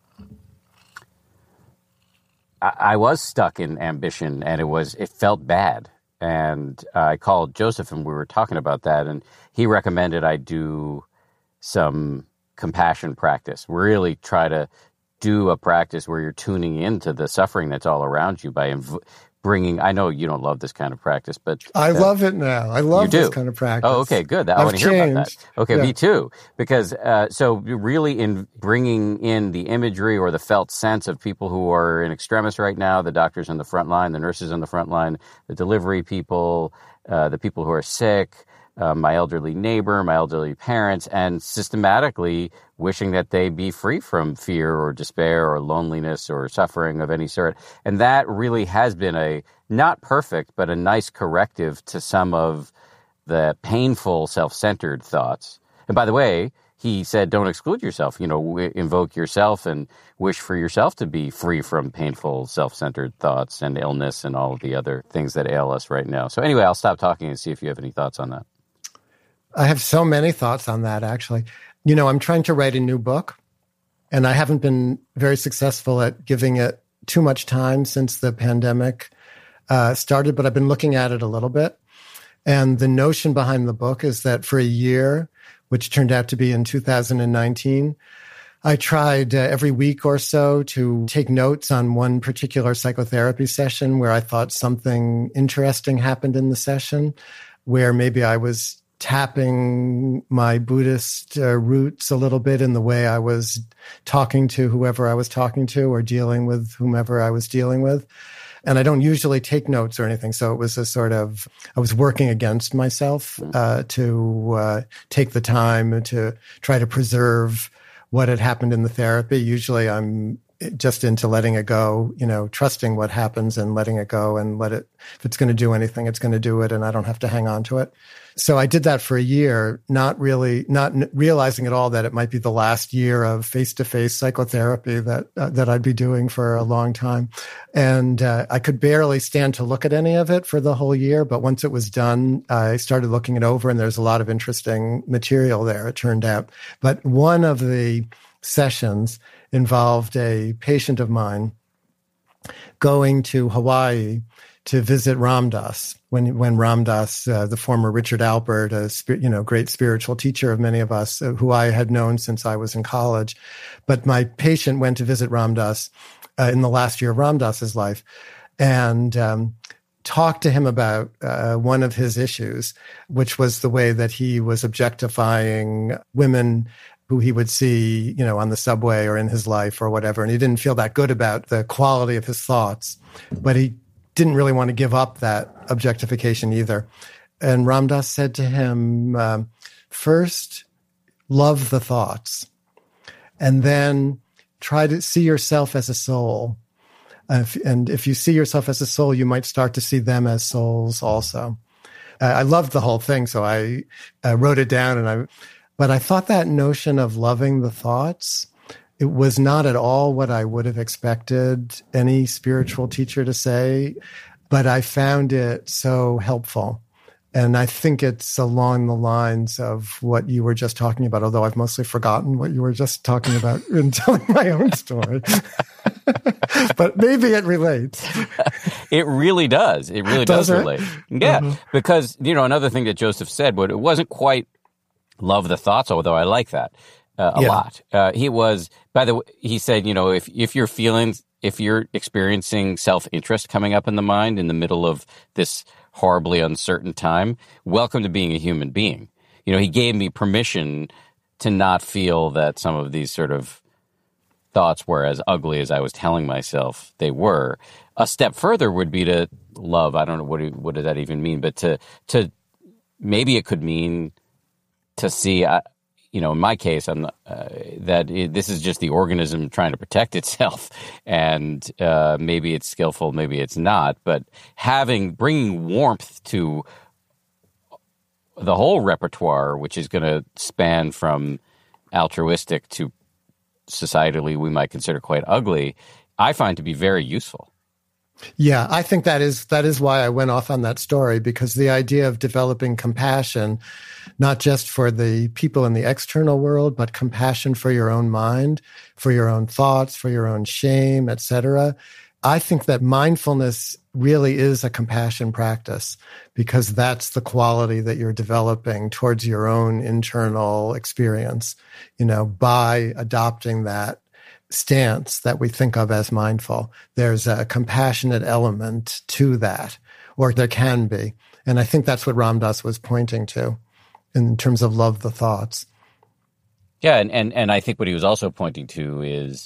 I, I was stuck in ambition, and it was it felt bad. And uh, I called Joseph, and we were talking about that, and he recommended I do some compassion practice. Really try to do a practice where you're tuning into the suffering that's all around you by inv- bringing, I know you don't love this kind of practice, but... I uh, love it now. I love this kind of practice. Oh, okay, good. I want to hear about that. Okay, yeah. Me too. Because, uh, so really in bringing in the imagery or the felt sense of people who are in extremis right now, the doctors on the front line, the nurses on the front line, the delivery people, uh, the people who are sick, uh, my elderly neighbor, my elderly parents, and systematically wishing that they be free from fear or despair or loneliness or suffering of any sort. And that really has been a, not perfect, but a nice corrective to some of the painful self-centered thoughts. And by the way, he said, don't exclude yourself, you know, w- invoke yourself and wish for yourself to be free from painful self-centered thoughts and illness and all of the other things that ail us right now. So anyway, I'll stop talking and see if you have any thoughts on that. I have so many thoughts on that, actually. You know, I'm trying to write a new book, and I haven't been very successful at giving it too much time since the pandemic uh, started, but I've been looking at it a little bit. And the notion behind the book is that for a year, which turned out to be in two thousand nineteen, I tried uh, every week or so to take notes on one particular psychotherapy session where I thought something interesting happened in the session, where maybe I was tapping my Buddhist uh, roots a little bit in the way I was talking to whoever I was talking to or dealing with whomever I was dealing with. And I don't usually take notes or anything. So it was a sort of, I was working against myself uh, to uh, take the time to try to preserve what had happened in the therapy. Usually I'm just into letting it go, you know, trusting what happens and letting it go and let it, if it's going to do anything, it's going to do it and I don't have to hang on to it. So I did that for a year, not really, not realizing at all that it might be the last year of face-to-face psychotherapy that uh, that I'd be doing for a long time. And uh, I could barely stand to look at any of it for the whole year. But once it was done, I started looking it over and there's a lot of interesting material there, it turned out. But one of the sessions involved a patient of mine going to Hawaii to visit Ram Dass, when when Ram Dass, uh, the former Richard Alpert, a spi- you know great spiritual teacher of many of us, uh, who I had known since I was in college. But my patient went to visit Ram Dass uh, in the last year of Ram Dass's life, and um, talked to him about uh, one of his issues, which was the way that he was objectifying women who he would see, you know, on the subway or in his life or whatever. And he didn't feel that good about the quality of his thoughts, but he didn't really want to give up that objectification either. And Ram Dass said to him, um, first, love the thoughts, and then try to see yourself as a soul. Uh, if, and if you see yourself as a soul, you might start to see them as souls also. Uh, I loved the whole thing, so I uh, wrote it down. And I, but I thought that notion of loving the thoughts, it was not at all what I would have expected any spiritual teacher to say, but I found it so helpful And I think it's along the lines of what you were just talking about, although I've mostly forgotten what you were just talking about in telling my own story. But maybe it relates. It really does. It really does, does it? relate. Yeah, uh-huh. Because, you know, another thing that Joseph said, but it wasn't quite love the thoughts, although I like that uh, a yeah. lot. Uh, he was, by the way, he said, you know, if, if you're feeling, if you're experiencing self-interest coming up in the mind in the middle of this horribly uncertain time, welcome to being a human being. You know, he gave me permission to not feel that some of these sort of thoughts were as ugly as I was telling myself they were. A step further would be to love. I don't know what do, what does that even mean, but to to maybe it could mean to see. Uh, you know, in my case, I'm uh, that it, this is just the organism trying to protect itself, and uh, maybe it's skillful, maybe it's not. But having bringing warmth to the whole repertoire, which is going to span from altruistic to societally we might consider quite ugly, I find to be very useful. Yeah, I think that is that is why I went off on that story, because the idea of developing compassion, not just for the people in the external world, but compassion for your own mind, for your own thoughts, for your own shame, et cetera. I think that mindfulness really is a compassion practice, because that's the quality that you're developing towards your own internal experience, you know, by adopting that stance that we think of as mindful. There's a compassionate element to that, or there can be. And I think that's what Ram Dass was pointing to in terms of love the thoughts. Yeah, and, and, and I think what he was also pointing to is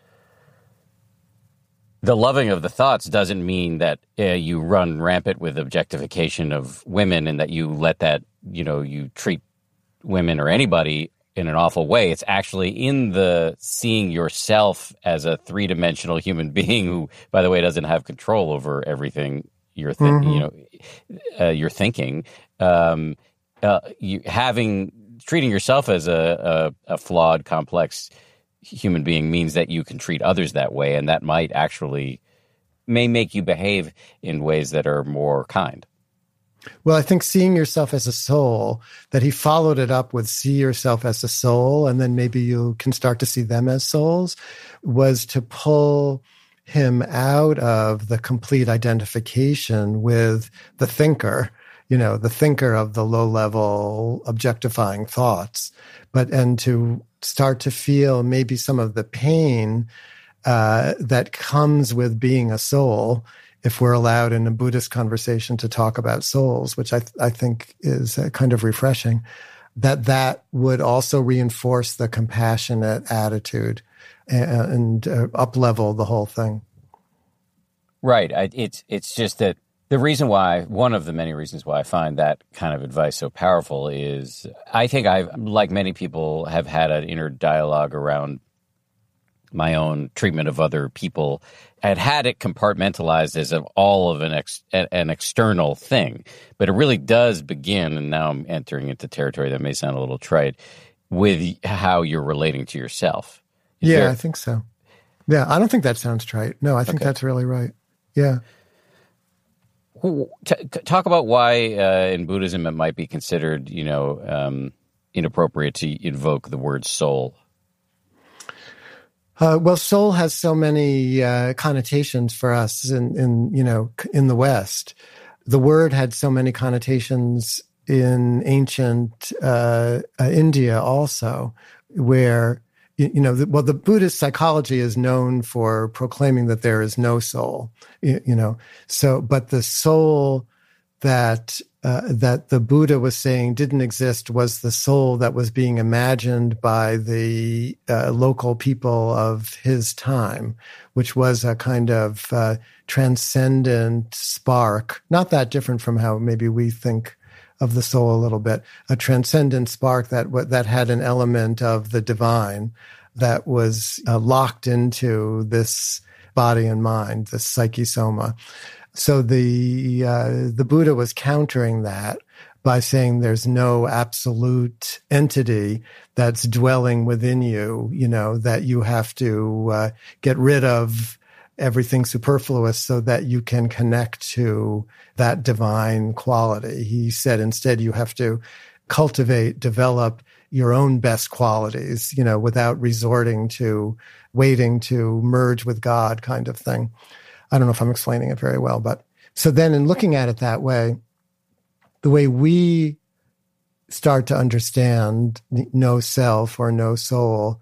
the loving of the thoughts doesn't mean that uh, you run rampant with objectification of women and that you let that, you know, you treat women or anybody in an awful way. It's actually in the seeing yourself as a three-dimensional human being who, by the way, doesn't have control over everything you're, th- mm-hmm. you know, uh, you're thinking. Um, uh, you having treating yourself as a, a, a flawed, complex human being means that you can treat others that way, and that might actually may make you behave in ways that are more kind. Well, I think seeing yourself as a soul, that he followed it up with see yourself as a soul, and then maybe you can start to see them as souls, was to pull him out of the complete identification with the thinker, you know, the thinker of the low-level objectifying thoughts, but and to start to feel maybe some of the pain uh, that comes with being a soul, if we're allowed in a Buddhist conversation to talk about souls, which I, th- I think is uh, kind of refreshing, that that would also reinforce the compassionate attitude and, and uh, up-level the whole thing. Right. I, it's it's just that the reason why, one of the many reasons why I find that kind of advice so powerful is I think I've, like many people, have had an inner dialogue around my own treatment of other people. I had had it compartmentalized as of all of an ex, an external thing, but it really does begin, and now I'm entering into territory that may sound a little trite, with how you're relating to yourself. Is yeah, there... I think so. Yeah, I don't think that sounds trite. No, I think okay. that's really right. Yeah. T- talk about why uh, in Buddhism it might be considered, you know, um, inappropriate to invoke the word soul. Uh, well, soul has so many uh, connotations for us in, in, you know, in the West. The word had so many connotations in ancient uh, uh, India also, where, you, you know, the, well, the Buddhist psychology is known for proclaiming that there is no soul, you, you know. So, but the soul that uh, that the Buddha was saying didn't exist was the soul that was being imagined by the uh, local people of his time, which was a kind of uh, transcendent spark, not that different from how maybe we think of the soul a little bit, a transcendent spark that that had an element of the divine that was uh, locked into this body and mind, this psyche soma. So the uh, the Buddha was countering that by saying there's no absolute entity that's dwelling within you, you know, that you have to uh, get rid of everything superfluous so that you can connect to that divine quality. He said instead you have to cultivate, develop your own best qualities, you know, without resorting to waiting to merge with God kind of thing. I don't know if I'm explaining it very well, but so then in looking at it that way, the way we start to understand no self or no soul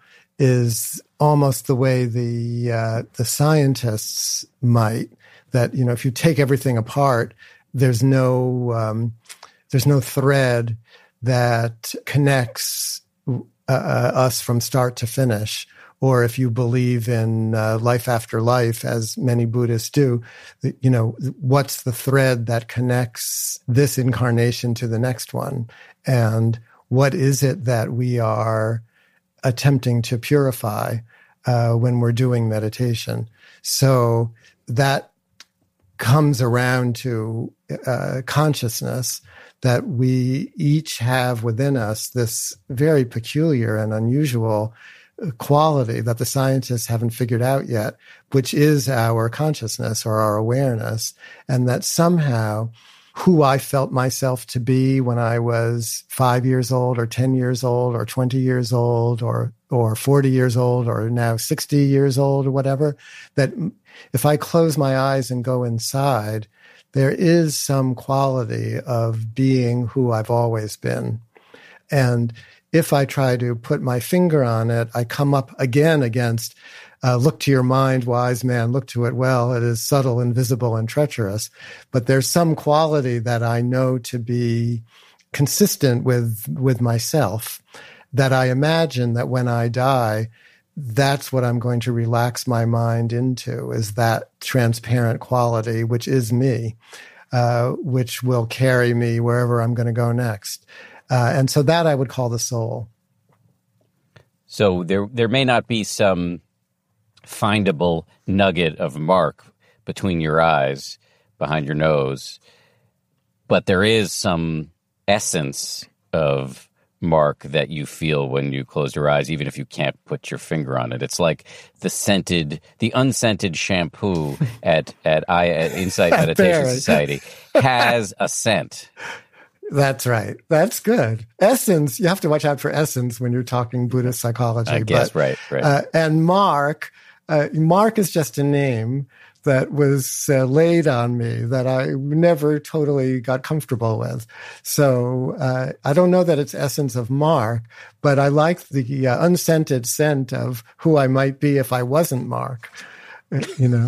is almost the way the uh, the scientists might. That, you know, if you take everything apart, there's no um, there's no thread that connects uh, us from start to finish. Or if you believe in uh, life after life, as many Buddhists do, you know, what's the thread that connects this incarnation to the next one? And what is it that we are attempting to purify uh, when we're doing meditation? So that comes around to uh, consciousness, that we each have within us this very peculiar and unusual quality that the scientists haven't figured out yet, which is our consciousness or our awareness, and that somehow who I felt myself to be when I was five years old or ten years old or twenty years old or or forty years old or now sixty years old or whatever, that if I close my eyes and go inside, there is some quality of being who I've always been. And if I try to put my finger on it, I come up again against, uh, look to your mind, wise man, look to it well. It is subtle, invisible, and treacherous. But there's some quality that I know to be consistent with, with myself, that I imagine that when I die, that's what I'm going to relax my mind into, is that transparent quality, which is me, uh, which will carry me wherever I'm going to go next. Uh, and so that I would call the soul. So there there may not be some findable nugget of Mark between your eyes, behind your nose, but there is some essence of Mark that you feel when you close your eyes, even if you can't put your finger on it. It's like the scented, the unscented shampoo at at, I, at Insight Meditation Society has a scent. That's right. That's good. Essence, you have to watch out for essence when you're talking Buddhist psychology. I guess, but, right, right. Uh, and Mark, uh, Mark is just a name that was uh, laid on me that I never totally got comfortable with. So uh, I don't know that it's essence of Mark, but I like the uh, unscented scent of who I might be if I wasn't Mark, you know.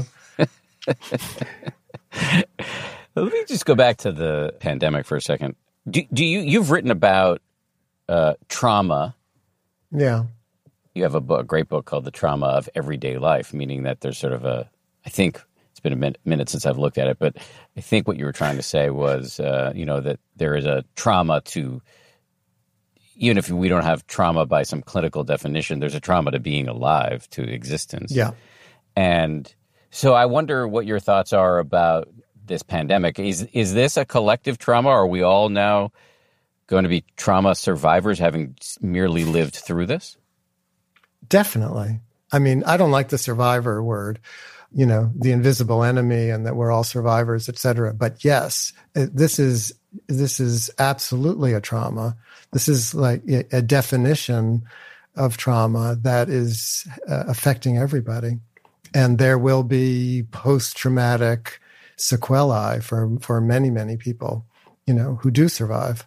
Let me just go back to the pandemic for a second. Do, do you, you've written about uh, trauma. Yeah. You have a, book, a great book called The Trauma of Everyday Life, meaning that there's sort of a, I think it's been a minute, minute since I've looked at it, but I think what you were trying to say was, uh, you know, that there is a trauma to, even if we don't have trauma by some clinical definition, there's a trauma to being alive, to existence. Yeah. And so I wonder what your thoughts are about this pandemic. Is is this a collective trauma? Are we all now going to be trauma survivors, having merely lived through this? Definitely. I mean, I don't like the survivor word, you know, the invisible enemy and that we're all survivors, et cetera. But yes, this is this is absolutely a trauma. This is like a definition of trauma that is uh, affecting everybody. And there will be post-traumatic sequelae for, for many, many people, you know, who do survive.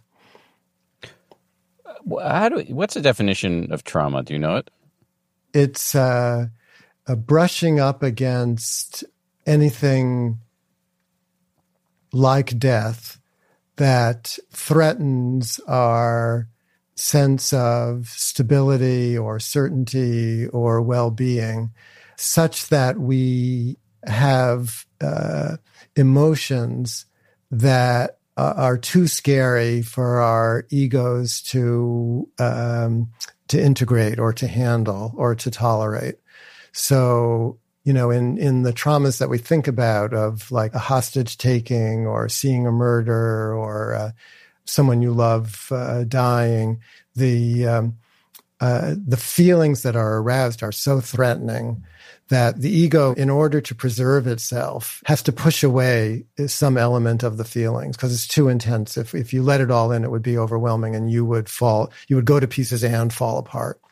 How do, what's the definition of trauma? Do you know it? It's uh, a brushing up against anything like death that threatens our sense of stability or certainty or well-being, such that we have uh, emotions that uh, are too scary for our egos to um, to integrate or to handle or to tolerate. So, you know, in, in the traumas that we think about of like a hostage taking or seeing a murder or uh, someone you love uh, dying, the um, uh, the feelings that are aroused are so threatening that the ego, in order to preserve itself, has to push away some element of the feelings because it's too intense. If if you let it all in, it would be overwhelming and you would fall, you would go to pieces and fall apart.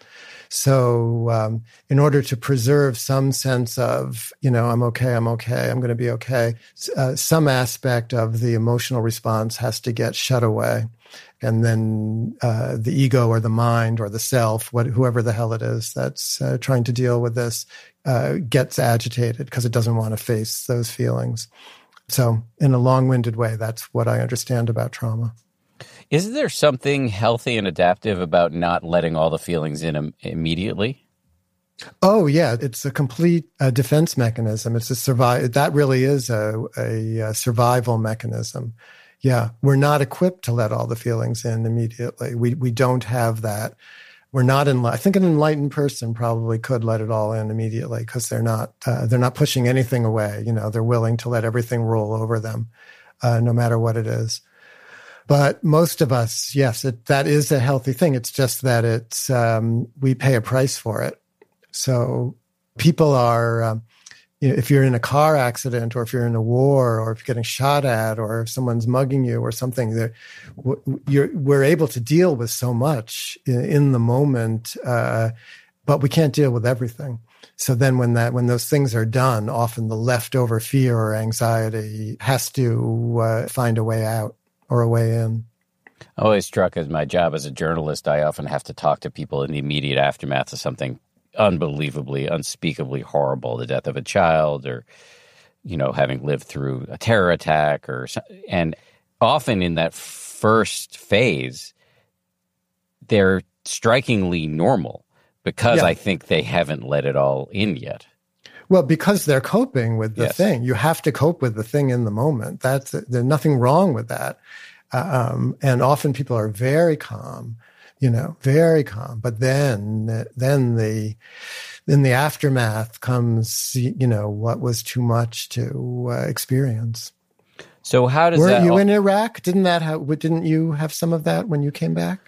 So um, in order to preserve some sense of, you know, I'm okay, I'm okay, I'm going to be okay, uh, some aspect of the emotional response has to get shut away. And then uh, the ego or the mind or the self, what, whoever the hell it is that's uh, trying to deal with this, uh, gets agitated because it doesn't want to face those feelings. So in a long-winded way, that's what I understand about trauma. Is there something healthy and adaptive about not letting all the feelings in im- immediately? Oh, yeah. It's a complete uh, defense mechanism. It's a survive. That really is a, a, a survival mechanism. Yeah. We're not equipped to let all the feelings in immediately. We we don't have that. We're not in. I think an enlightened person probably could let it all in immediately because they're not uh, they're not pushing anything away. You know, they're willing to let everything roll over them, uh, no matter what it is. But most of us, yes, it, that is a healthy thing. It's just that it's um, we pay a price for it. So people are, um, you know, if you're in a car accident or if you're in a war or if you're getting shot at or if someone's mugging you or something, that you're, we're able to deal with so much in, in the moment, uh, but we can't deal with everything. So then when that, when those things are done, often the leftover fear or anxiety has to uh, find a way out or a way in. Always struck as my job as a journalist, I often have to talk to people in the immediate aftermath of something unbelievably, unspeakably horrible, the death of a child or, you know, having lived through a terror attack or, and often in that first phase, they're strikingly normal because yeah. I think they haven't let it all in yet. Well, because they're coping with the yes. thing. You have to cope with the thing in the moment. That's, there's nothing wrong with that. Um, and often people are very calm, you know, very calm. But then, then the, in the aftermath comes, you know, what was too much to uh, experience. So how does Weren't that... you in Iraq? Didn't that have, didn't you have some of that when you came back?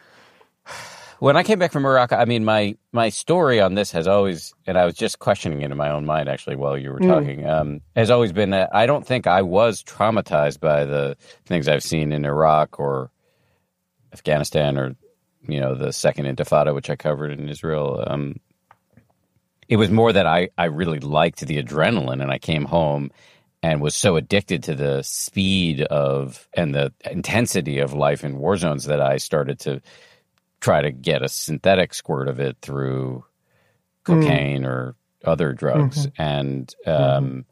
When I came back from Iraq, I mean, my, my story on this has always, and I was just questioning it in my own mind, actually, while you were talking, mm. um, has always been that I don't think I was traumatized by the things I've seen in Iraq or Afghanistan or, you know, the Second Intifada, which I covered in Israel. Um, it was more that I, I really liked the adrenaline, and I came home and was so addicted to the speed of and the intensity of life in war zones that I started to try to get a synthetic squirt of it through cocaine mm. or other drugs. Mm-hmm. And um, mm-hmm.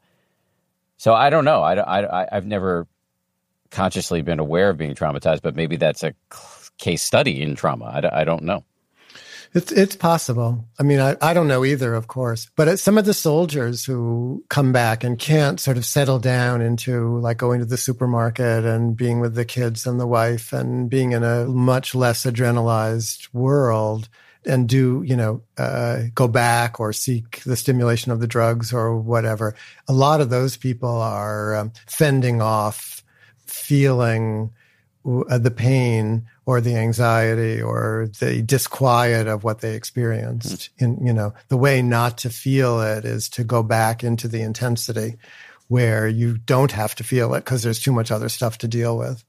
so I don't know. I, I, I've never consciously been aware of being traumatized, but maybe that's a case study in trauma. I, I don't know. It's it's possible. I mean, I, I don't know either, of course. But some of the soldiers who come back and can't sort of settle down into like going to the supermarket and being with the kids and the wife and being in a much less adrenalized world and do, you know, uh, go back or seek the stimulation of the drugs or whatever. A lot of those people are um, fending off feeling uh, the pain or the anxiety or the disquiet of what they experienced. Mm. In, you know, the way not to feel it is to go back into the intensity where you don't have to feel it because there's too much other stuff to deal with.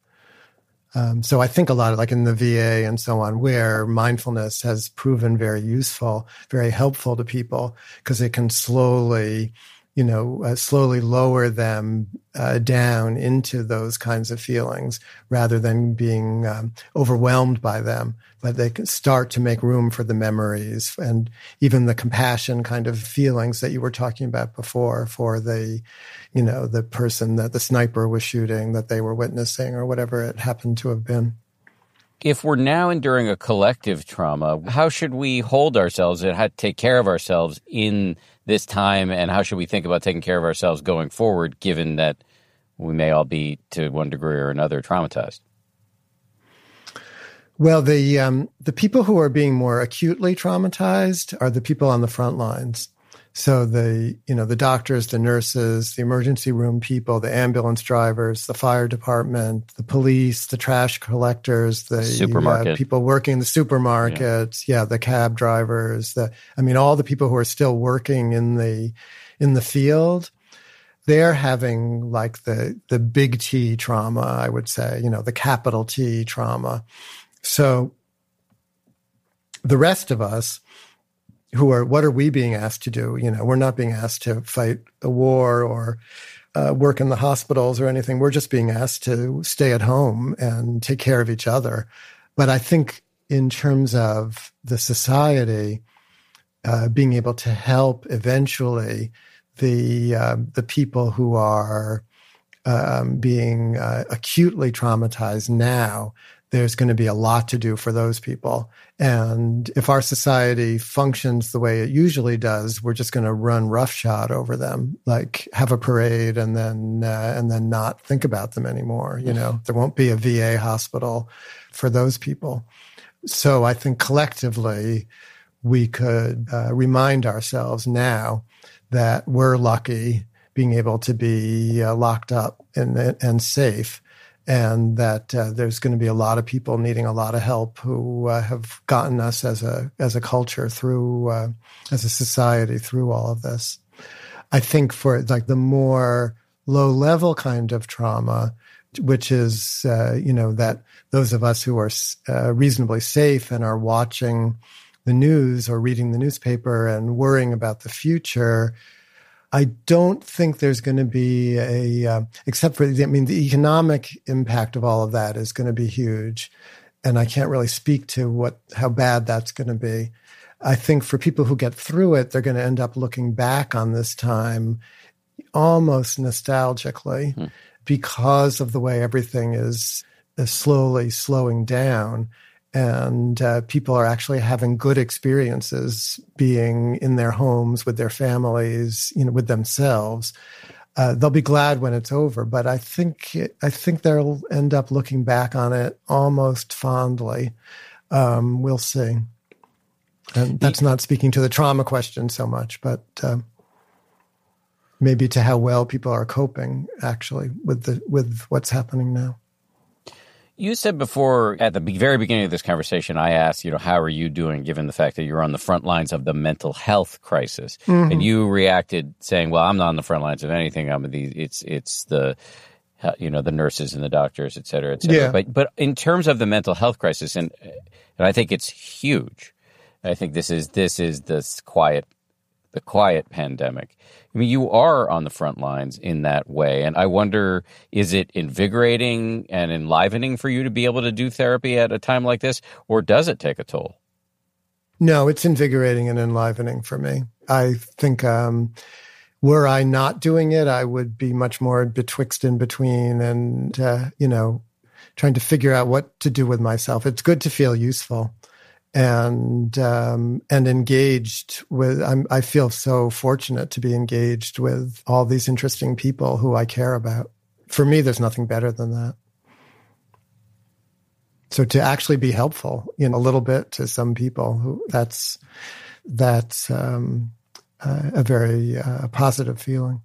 Um, so I think a lot of like in the V A and so on, where mindfulness has proven very useful, very helpful to people because it can slowly, you know, uh, slowly lower them uh, down into those kinds of feelings rather than being um, overwhelmed by them. But they can start to make room for the memories and even the compassion kind of feelings that you were talking about before for the, you know, the person that the sniper was shooting that they were witnessing or whatever it happened to have been. If we're now enduring a collective trauma, how should we hold ourselves and how to take care of ourselves in this time, and how should we think about taking care of ourselves going forward, given that we may all be, to one degree or another, traumatized? Well, the um, the people who are being more acutely traumatized are the people on the front lines. So the, you know, the doctors, the nurses, the emergency room people, the ambulance drivers, the fire department, the police, the trash collectors, the supermarket uh, people working in the supermarkets, yeah. yeah, the cab drivers, the, I mean, all the people who are still working in the, in the field, they're having like the, the big T trauma, I would say, you know, the capital T trauma. So the rest of us, who are, what are we being asked to do? You know, we're not being asked to fight a war or uh, work in the hospitals or anything. We're just being asked to stay at home and take care of each other. But I think in terms of the society, uh, being able to help eventually the uh, the people who are um, being uh, acutely traumatized now, there's going to be a lot to do for those people. And if our society functions the way it usually does, we're just going to run roughshod over them, like have a parade and then uh, and then not think about them anymore. You know, there won't be a V A hospital for those people. So I think collectively we could uh, remind ourselves now that we're lucky being able to be uh, locked up and, and safe. And that uh, there's going to be a lot of people needing a lot of help who uh, have gotten us as a as a culture through, uh, as a society through all of this. I think for like the more low level kind of trauma, which is, uh, you know, that those of us who are uh, reasonably safe and are watching the news or reading the newspaper and worrying about the future, I don't think there's going to be a, uh, except for, I mean, the economic impact of all of that is going to be huge. And I can't really speak to what, how bad that's going to be. I think for people who get through it, they're going to end up looking back on this time almost nostalgically hmm. because of the way everything is, is slowly slowing down. And uh, people are actually having good experiences being in their homes with their families, you know, with themselves. Uh, they'll be glad when it's over, but I think I think they'll end up looking back on it almost fondly. Um, we'll see. And that's not speaking to the trauma question so much, but uh, maybe to how well people are coping actually with the with what's happening now. You said before, at the very beginning of this conversation, I asked, you know, how are you doing given the fact that you're on the front lines of the mental health crisis? Mm-hmm. And you reacted saying, well, I'm not on the front lines of anything. I'm the, it's, it's the, you know, the nurses and the doctors, et cetera, et cetera. Yeah. But, but in terms of the mental health crisis, and, and I think it's huge. I think this is, this is this quiet, the quiet pandemic. I mean, you are on the front lines in that way. And I wonder, is it invigorating and enlivening for you to be able to do therapy at a time like this, or does it take a toll? No, it's invigorating and enlivening for me. I think um, were I not doing it, I would be much more betwixt and between and, uh, you know, trying to figure out what to do with myself. It's good to feel useful. And um, and engaged with, I'm, I feel so fortunate to be engaged with all these interesting people who I care about. For me, there's nothing better than that. So to actually be helpful, you know, a little bit to some people, who that's that's um, uh, a very uh, positive feeling.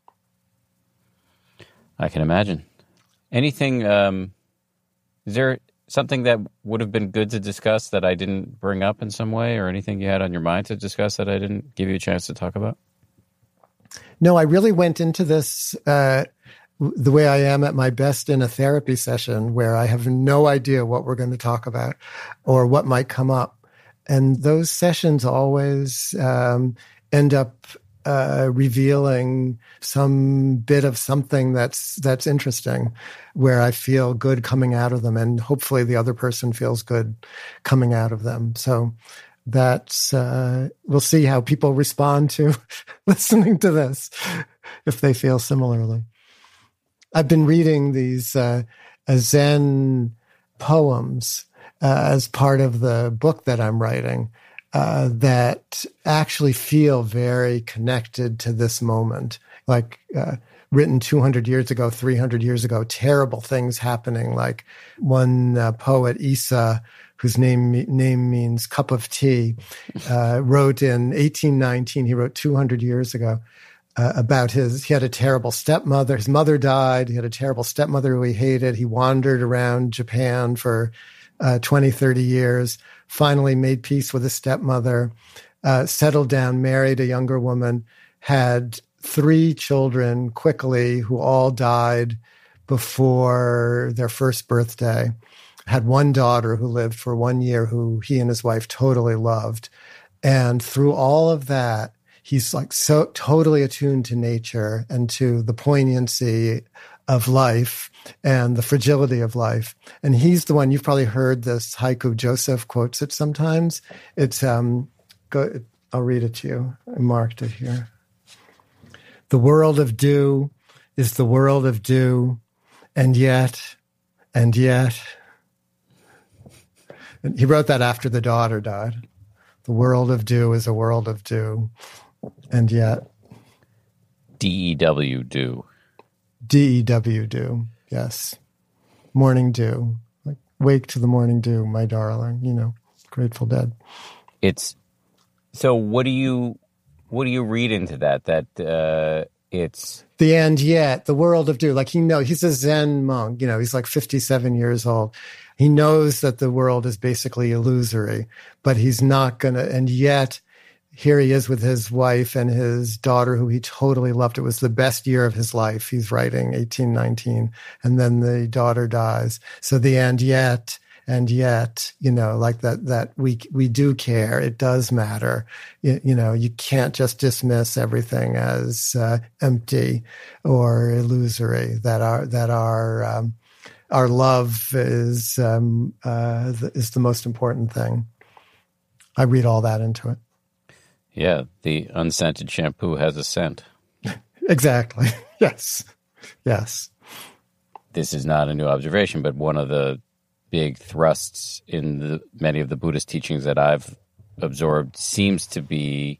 I can imagine. Anything? Um, is there something that would have been good to discuss that I didn't bring up in some way, or anything you had on your mind to discuss that I didn't give you a chance to talk about? No, I really went into this uh, the way I am at my best in a therapy session, where I have no idea what we're going to talk about or what might come up. And those sessions always um, end up uh, revealing some bit of something that's that's interesting, where I feel good coming out of them, and hopefully the other person feels good coming out of them. So that's uh, we'll see how people respond to listening to this, if they feel similarly. I've been reading these uh, Zen poems uh, as part of the book that I'm writing. Uh, that actually feel very connected to this moment, like uh, written two hundred years ago, three hundred years ago, terrible things happening. Like one uh, poet, Isa, whose name name means cup of tea, uh, wrote in eighteen nineteen, he wrote two hundred years ago, uh, about his, he had a terrible stepmother. His mother died. He had a terrible stepmother who he hated. He wandered around Japan for uh, twenty, thirty years, finally made peace with his stepmother, uh, settled down, married a younger woman, had three children quickly who all died before their first birthday. Had one daughter who lived for one year who he and his wife totally loved. And through all of that, he's like so totally attuned to nature and to the poignancy of life and the fragility of life. And he's the one, you've probably heard this haiku. Joseph quotes it sometimes. It's, um, go, I'll read it to you. I marked it here. The world of dew is the world of dew, and yet, and yet. And he wrote that after the daughter died. The world of dew is a world of dew, and yet. D E W, dew. D E W, dew, yes. Morning dew. Like, wake to the morning dew, my darling, you know, Grateful Dead. It's, so what do you, what do you read into that? That uh, it's... The and yet, the world of dew. Like, he knows, he's a Zen monk, you know, he's like fifty-seven years old. He knows that the world is basically illusory, but he's not going to, and yet here he is with his wife and his daughter who he totally loved. It was the best year of his life. He's writing eighteen nineteen, and then the daughter dies. So the and yet, and yet, you know, like that, that we, we do care. It does matter. You, you know, you can't just dismiss everything as uh, empty or illusory, that our, that our, um, our love is, um, uh, the, is the most important thing. I read all that into it. Yeah. The unscented shampoo has a scent. Exactly. Yes. Yes. This is not a new observation, but one of the big thrusts in the many of the Buddhist teachings that I've absorbed seems to be,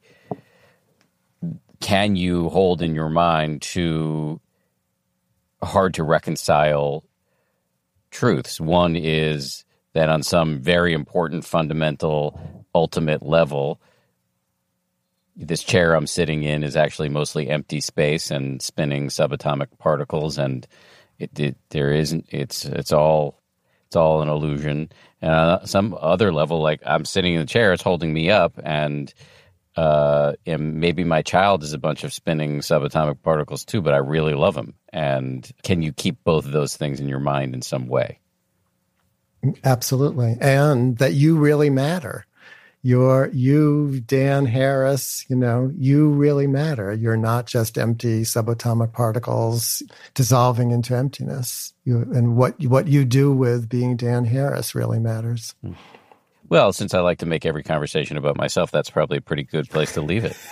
can you hold in your mind two hard to reconcile truths? One is that on some very important, fundamental, ultimate level, this chair I'm sitting in is actually mostly empty space and spinning subatomic particles, and it, it there isn't. It's it's all it's all an illusion. And on some other level, like I'm sitting in the chair, it's holding me up, and uh, and maybe my child is a bunch of spinning subatomic particles too, but I really love him. And can you keep both of those things in your mind in some way? Absolutely, and that you really matter. You're, you, Dan Harris, you know, you really matter. You're not just empty subatomic particles dissolving into emptiness. You, and what what you do with being Dan Harris really matters. Well, since I like to make every conversation about myself, that's probably a pretty good place to leave it.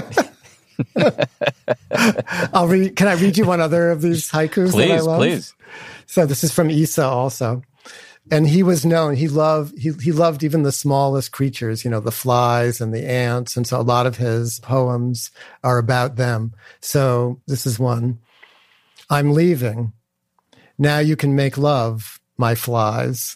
I'll read. Can I read you one other of these haikus please, that I love? Please, please. So this is from Issa also. And he was known, he loved, he, he loved even the smallest creatures, you know, the flies and the ants. And so a lot of his poems are about them. So this is one. I'm leaving. Now you can make love, my flies.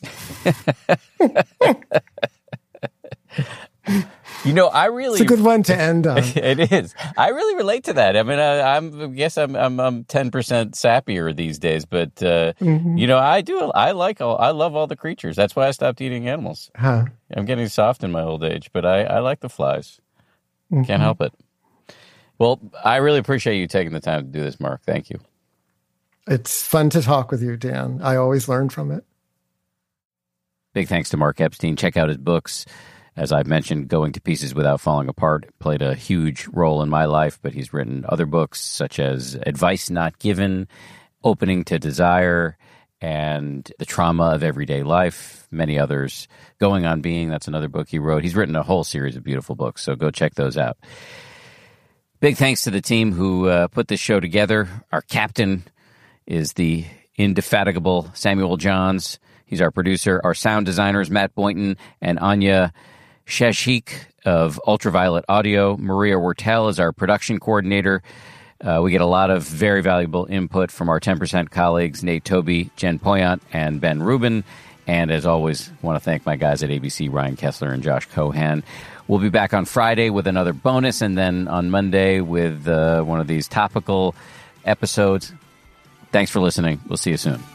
You know, I really... It's a good one to end on. It is. I really relate to that. I mean, I, I'm, I guess I'm, I'm, I'm ten percent sappier these days, but, uh, mm-hmm. you know, I do, I like all, I love all the creatures. That's why I stopped eating animals. Huh. I'm getting soft in my old age, but I, I like the flies. Mm-hmm. Can't help it. Well, I really appreciate you taking the time to do this, Mark. Thank you. It's fun to talk with you, Dan. I always learn from it. Big thanks to Mark Epstein. Check out his books. As I've mentioned, Going to Pieces Without Falling Apart played a huge role in my life, but he's written other books such as Advice Not Given, Opening to Desire, and The Trauma of Everyday Life, many others. Going on Being, that's another book he wrote. He's written a whole series of beautiful books, so go check those out. Big thanks to the team who uh, put this show together. Our captain is the indefatigable Samuel Johns. He's our producer. Our sound designers, Matt Boynton and Anya Shashik of Ultraviolet Audio. Maria Wertel is our production coordinator. Uh, we get a lot of very valuable input from our ten percent colleagues, Nate Toby, Jen Poyant, and Ben Rubin. And as always, I want to thank my guys at A B C, Ryan Kessler and Josh Cohan. We'll be back on Friday with another bonus, and then on Monday with uh, one of these topical episodes. Thanks for listening. We'll see you soon.